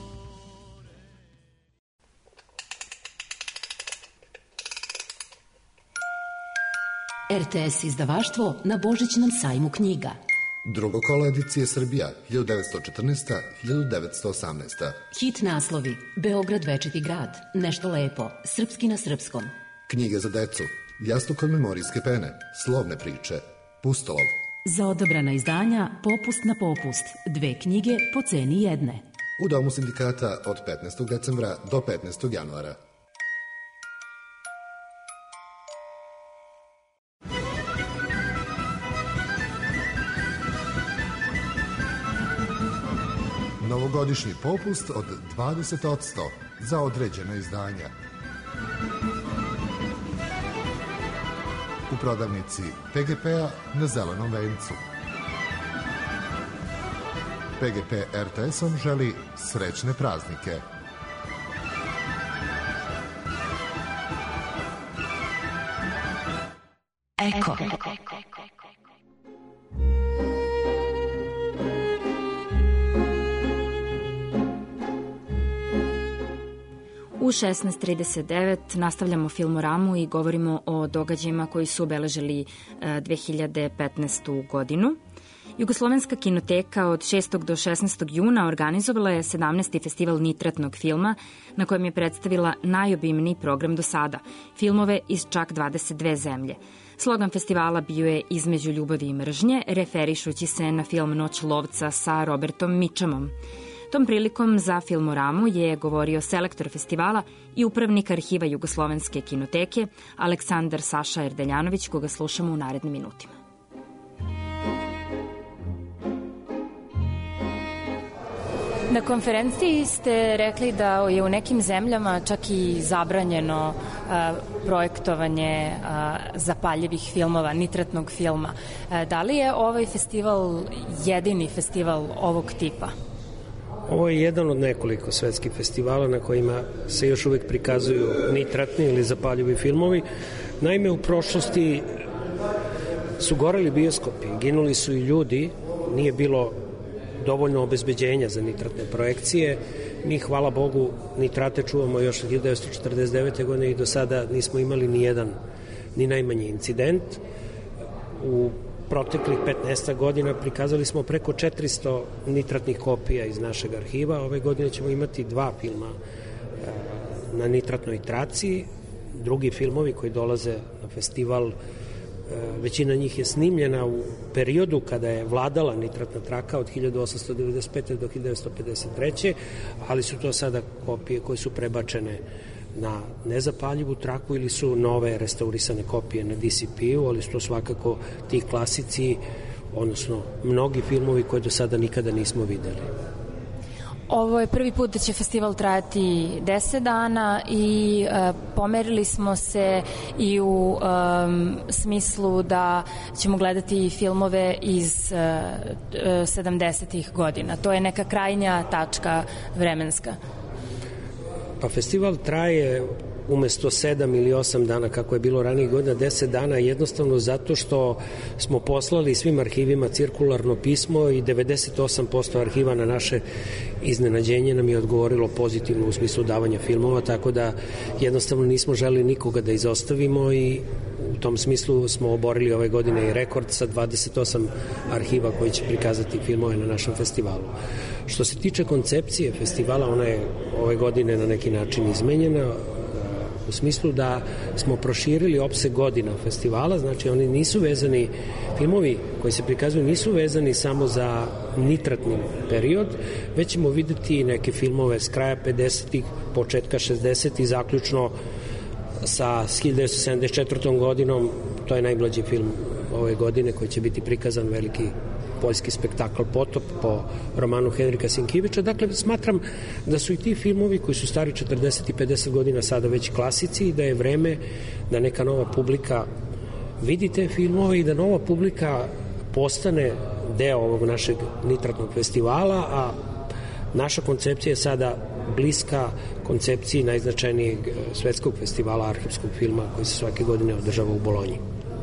R T S izdavaštvo na Božićnom sajmu knjiga. Drugo kolo edicije Srbija, hiljadu devetsto četrnaesta do hiljadu devetsto osamnaesta. Hit naslovi: Beograd večiti grad, Nešto lepo, Srpski na srpskom. Knjige za decu, Jastukon memorijske pene, Slovne priče, Pustolov, Za odabrana izdanja Popust na popust. Dve knjige po ceni jedne. U Domu sindikata od petnaestog decembra do petnaestog januara. Novogodišnji popust od dvadeset posto za određena izdanja. U prodavnici P G P-a na Zelenom vencu. P G P R T S-om želi srećne praznike. Eko. U šesnaest trideset devet nastavljamo Filmoramu i govorimo o događajima koji su obeležili dve hiljade petnaestu godinu. Jugoslovenska kinoteka od šestog do šesnaestog juna organizovala je sedamnaesti festival nitratnog filma na kojem je predstavila najobimniji program do sada, filmove iz čak dvadeset dve zemlje. Slogan festivala bio je Između ljubavi i mržnje, referišući se na film Noć lovca sa Robertom Mitchumom. Tom prilikom za Filmoramu je govorio selektor festivala i upravnik arhiva Jugoslovenske kinoteke Aleksandar Saša Erdeljanović, koga slušamo u narednim minutima. Na konferenciji ste rekli da je u nekim zemljama čak i zabranjeno a, projektovanje a, zapaljivih filmova, nitratnog filma. A, da li je ovaj festival jedini festival ovog tipa? Ovo je jedan od nekoliko svetskih festivala na kojima se još uvek prikazuju nitratni ili zapaljivi filmovi. Naime, u prošlosti su goreli bioskopi, ginuli su i ljudi, nije bilo dovoljno obezbeđenja za nitratne projekcije. Mi, hvala Bogu, nitrate čuvamo još od hiljadu devetsto četrdeset devete. godine i do sada nismo imali ni jedan, ni najmanji incident. U proteklih petnaest godina prikazali smo preko četiristo nitratnih kopija iz našeg arhiva. Ove godine ćemo imati dva filma na nitratnoj traci. Drugi filmovi koji dolaze na festival, većina njih je snimljena u periodu kada je vladala nitratna traka od hiljadu osamsto devedeset pete. do hiljadu devetsto pedeset treće. ali su to sada kopije koje su prebačene na nezapaljivu traku ili su nove restaurisane kopije na D C P-u, ali su to svakako ti klasici, odnosno mnogi filmovi koje do sada nikada nismo videli. Ovo je prvi put da će festival trajati deset dana i e, pomerili smo se i u e, smislu da ćemo gledati filmove iz e, sedamdesetih godina. To je neka krajnja tačka vremenska. Pa festival traje umesto sedam ili osam dana kako je bilo ranijih godina, deset dana jednostavno zato što smo poslali svim arhivima cirkularno pismo i devedeset osam posto arhiva na naše iznenađenje nam je odgovorilo pozitivno u smislu davanja filmova, tako da jednostavno nismo želeli nikoga da izostavimo i u tom smislu smo oborili ove godine i rekord sa dvadeset osam arhiva koji će prikazati filmove na našem festivalu. Što se tiče koncepcije festivala, ona je ove godine na neki način izmenjena u smislu da smo proširili opseg godina festivala, znači oni nisu vezani, filmovi koji se prikazuju nisu vezani samo za nitratni period, već ćemo videti neke filmove s kraja pedesetih, početka šezdesetih, zaključno sa hiljadu devetsto sedamdeset četvrtom. godinom, to je najmlađi film ove godine koji će biti prikazan, veliki poljski spektakl Potop po romanu Henrika Sienkiewicza. Dakle, smatram da su i ti filmovi koji su stari četrdeset i pedeset godina sada već klasici i da je vreme da neka nova publika vidi te filmove i da nova publika postane deo ovog našeg nitratnog festivala, a naša koncepcija je sada bliska koncepciji najznačajnijeg svetskog festivala arhivskog filma koji se svake godine održava u Bolonji.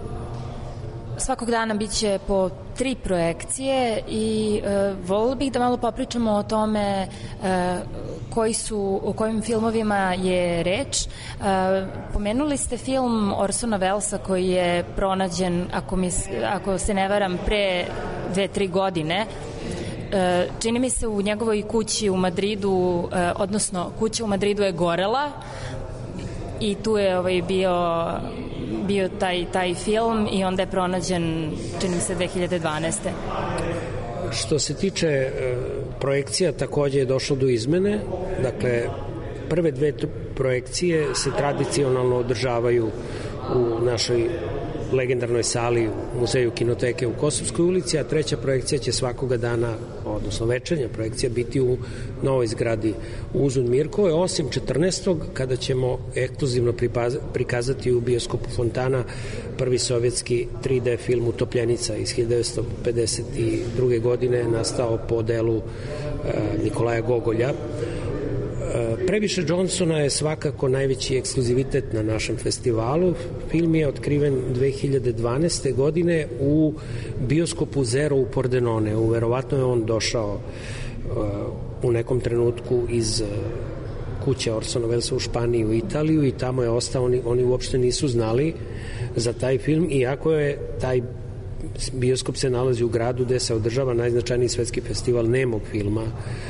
Svakog dana biće po tri projekcije i e, volila bih da malo popričamo o tome e, koji su, o kojim filmovima je reč. E, pomenuli ste film Orsona Wellesa koji je pronađen, ako, mi, ako se ne varam, pre dve, tri godine. E, čini mi se u njegovoj kući u Madridu, e, odnosno kuća u Madridu je gorela i tu je ovaj, bio bio taj, taj film i onda je pronađen, čini mi se, dve hiljade dvanaeste. Što se tiče e, projekcija, takođe je došlo do izmene. Dakle, prve dve projekcije se tradicionalno održavaju u našoj legendarnoj sali u Muzeju kinoteke u Kosovskoj ulici, a treća projekcija će svakoga dana, odnosno večernja projekcija, biti u novoj zgradi u Uzun Mirkove, osim četrnaestog kada ćemo ekskluzivno prikazati u bioskopu Fontana prvi sovjetski tri D film Utopljenica iz hiljadu devetsto pedeset druge. godine, nastao po delu Nikolaja Gogolja. Previše Johnsona je svakako najveći ekskluzivitet na našem festivalu. Film je otkriven dve hiljade dvanaeste. godine u bioskopu Zero u Pordenone. Verovatno je on došao u nekom trenutku iz kuće Orsona Wellesa u Španiji u Italiju i tamo je ostao. Oni, oni uopšte nisu znali za taj film, iako je taj bioskop se nalazi u gradu gde se održava najznačajniji svetski festival nemog filma,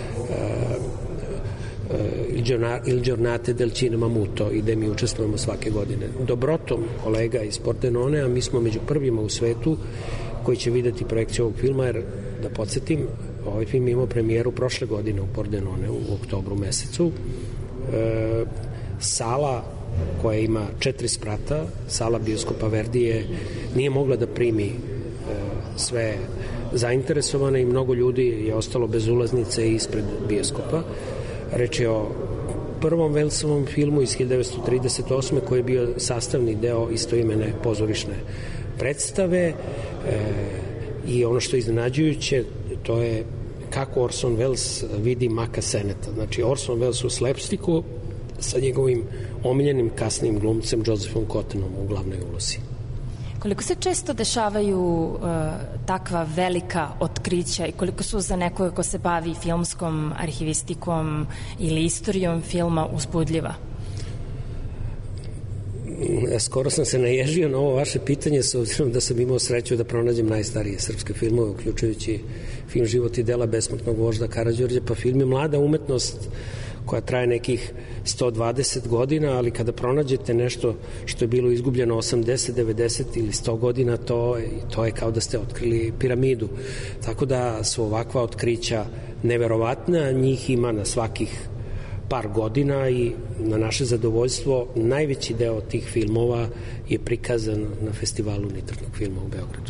Il Giornate del Cinema Muto, i gde mi učestvujemo svake godine. Dobrotom kolega iz Pordenone, a mi smo među prvima u svetu koji će videti projekciju ovog filma, jer da podsjetim, ovaj film imao premijeru prošle godine u Pordenone u oktobru mesecu. E, sala koja ima četiri sprata, sala bioskopa Verdije, nije mogla da primi e, sve zainteresovane i mnogo ljudi je ostalo bez ulaznice ispred bioskopa. Reč je o prvom Wellesovom filmu iz hiljadu devetsto trideset osme. koji je bio sastavni deo istoimene pozorišne predstave e, i ono što je iznenađujuće, to je kako Orson Welles vidi Maka Seneta. Znači Orson Welles u slapsticku sa njegovim omiljenim kasnim glumcem Josephom Cottonom u glavnoj ulozi. Koliko se često dešavaju uh, takva velika otkrića i koliko su za nekoga ko se bavi filmskom arhivistikom ili istorijom filma uzbudljiva? Skoro sam se naježio na ovo vaše pitanje, s obzirom da sam imao sreću da pronađem najstarije srpske filmove, uključujući film Život i dela besmrtnog vožda Karađorđa, pa film je mlada umetnost koja traje nekih sto dvadeset godina, ali kada pronađete nešto što je bilo izgubljeno osamdeset, devedeset ili sto godina, to, to je kao da ste otkrili piramidu. Tako da su ovakva otkrića neverovatna, njih ima na svakih par godina i na naše zadovoljstvo najveći deo tih filmova je prikazan na festivalu nitratnog filma u Beogradu.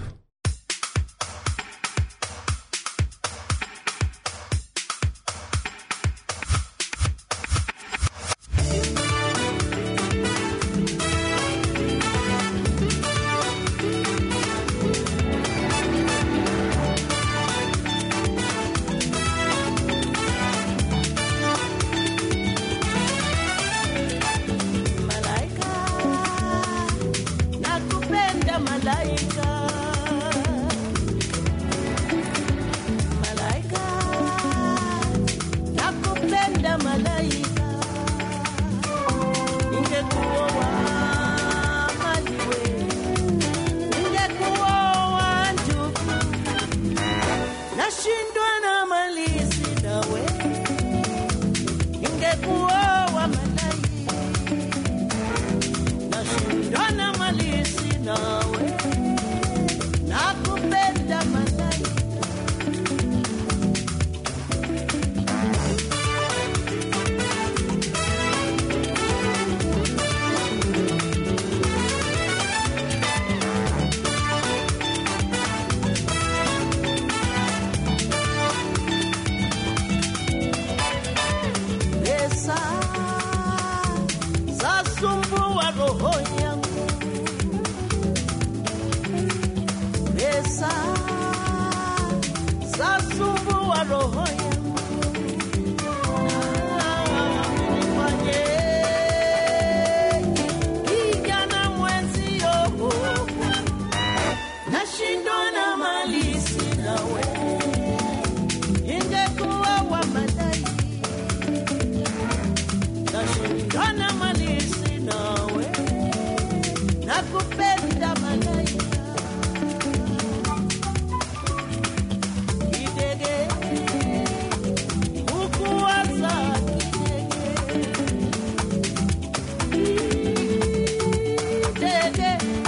Yeah.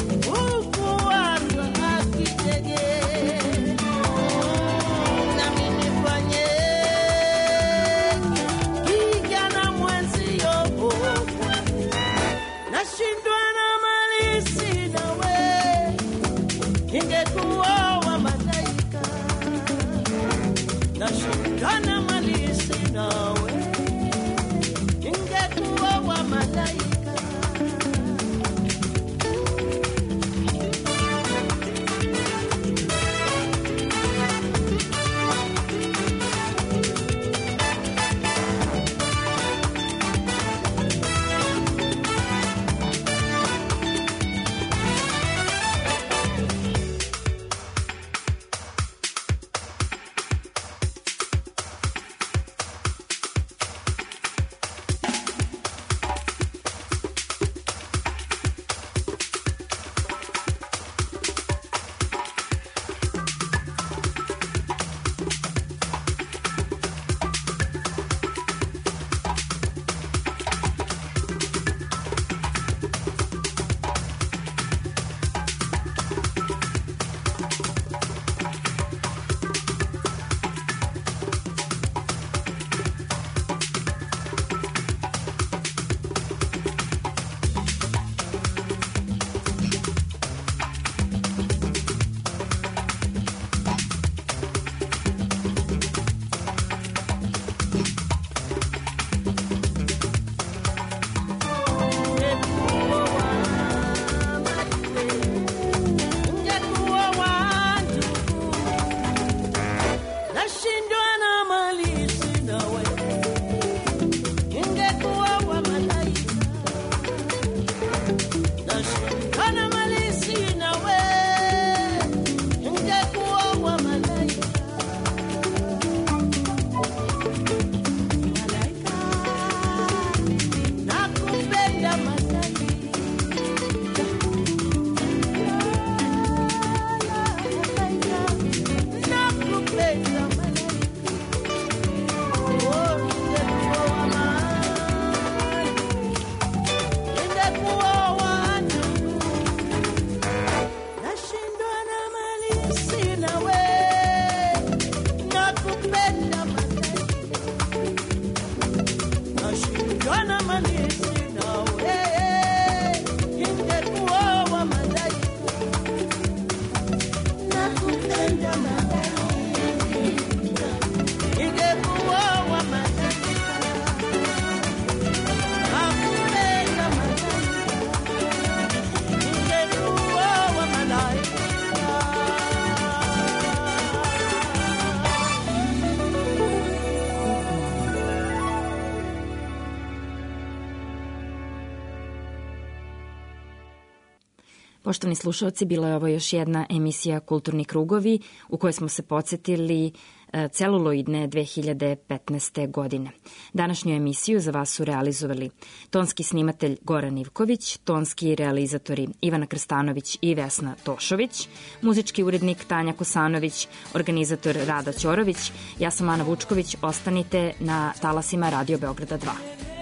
Poštovani slušalci, bila je ovo još jedna emisija Kulturni krugovi u kojoj smo se podsjetili celuloidne dve hiljade petnaeste. godine. Današnju emisiju za vas su realizovali tonski snimatelj Goran Ivković, tonski realizatori Ivana Krstanović i Vesna Tošović, muzički urednik Tanja Kosanović, organizator Rada Ćorović, ja sam Ana Vučković, ostanite na talasima Radio Beograda dva.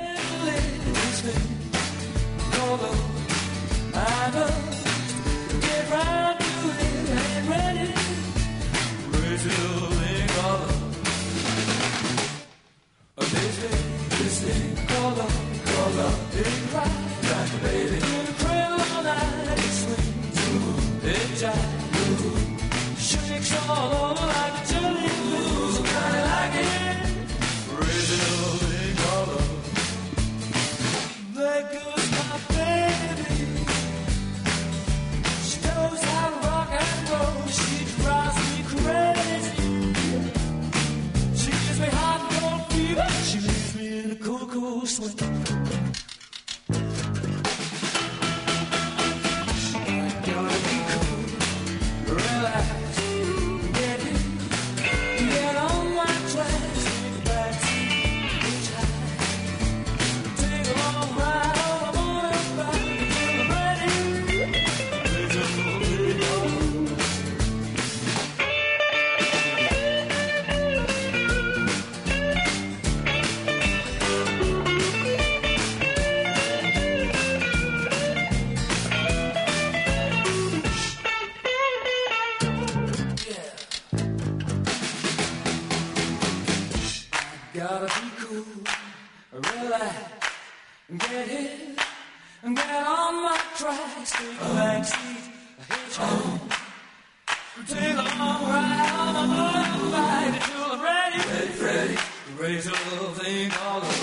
This thing, this thing, call up, call up, it cry like a baby. It cradle all night, it swings, it jives, shakes all over like a jelly blues. Kinda like it, original thing, call up. There goes my baby. She knows how to rock and roll. She drives me crazy. She gives me hot and cold fever. She leaves me in a cool, cool sweat. I gotta be cool, relax, get in, get on my tracks, take a backseat, hitchhike, take a long ride on the motorbike until I'm ready. It's a little bit old. Gotta be cool, relax, get hit, get on my tracks, take a backseat, hitchhike, take a long ride on my motorbike until I'm ready, ready, ready, raise a little thing called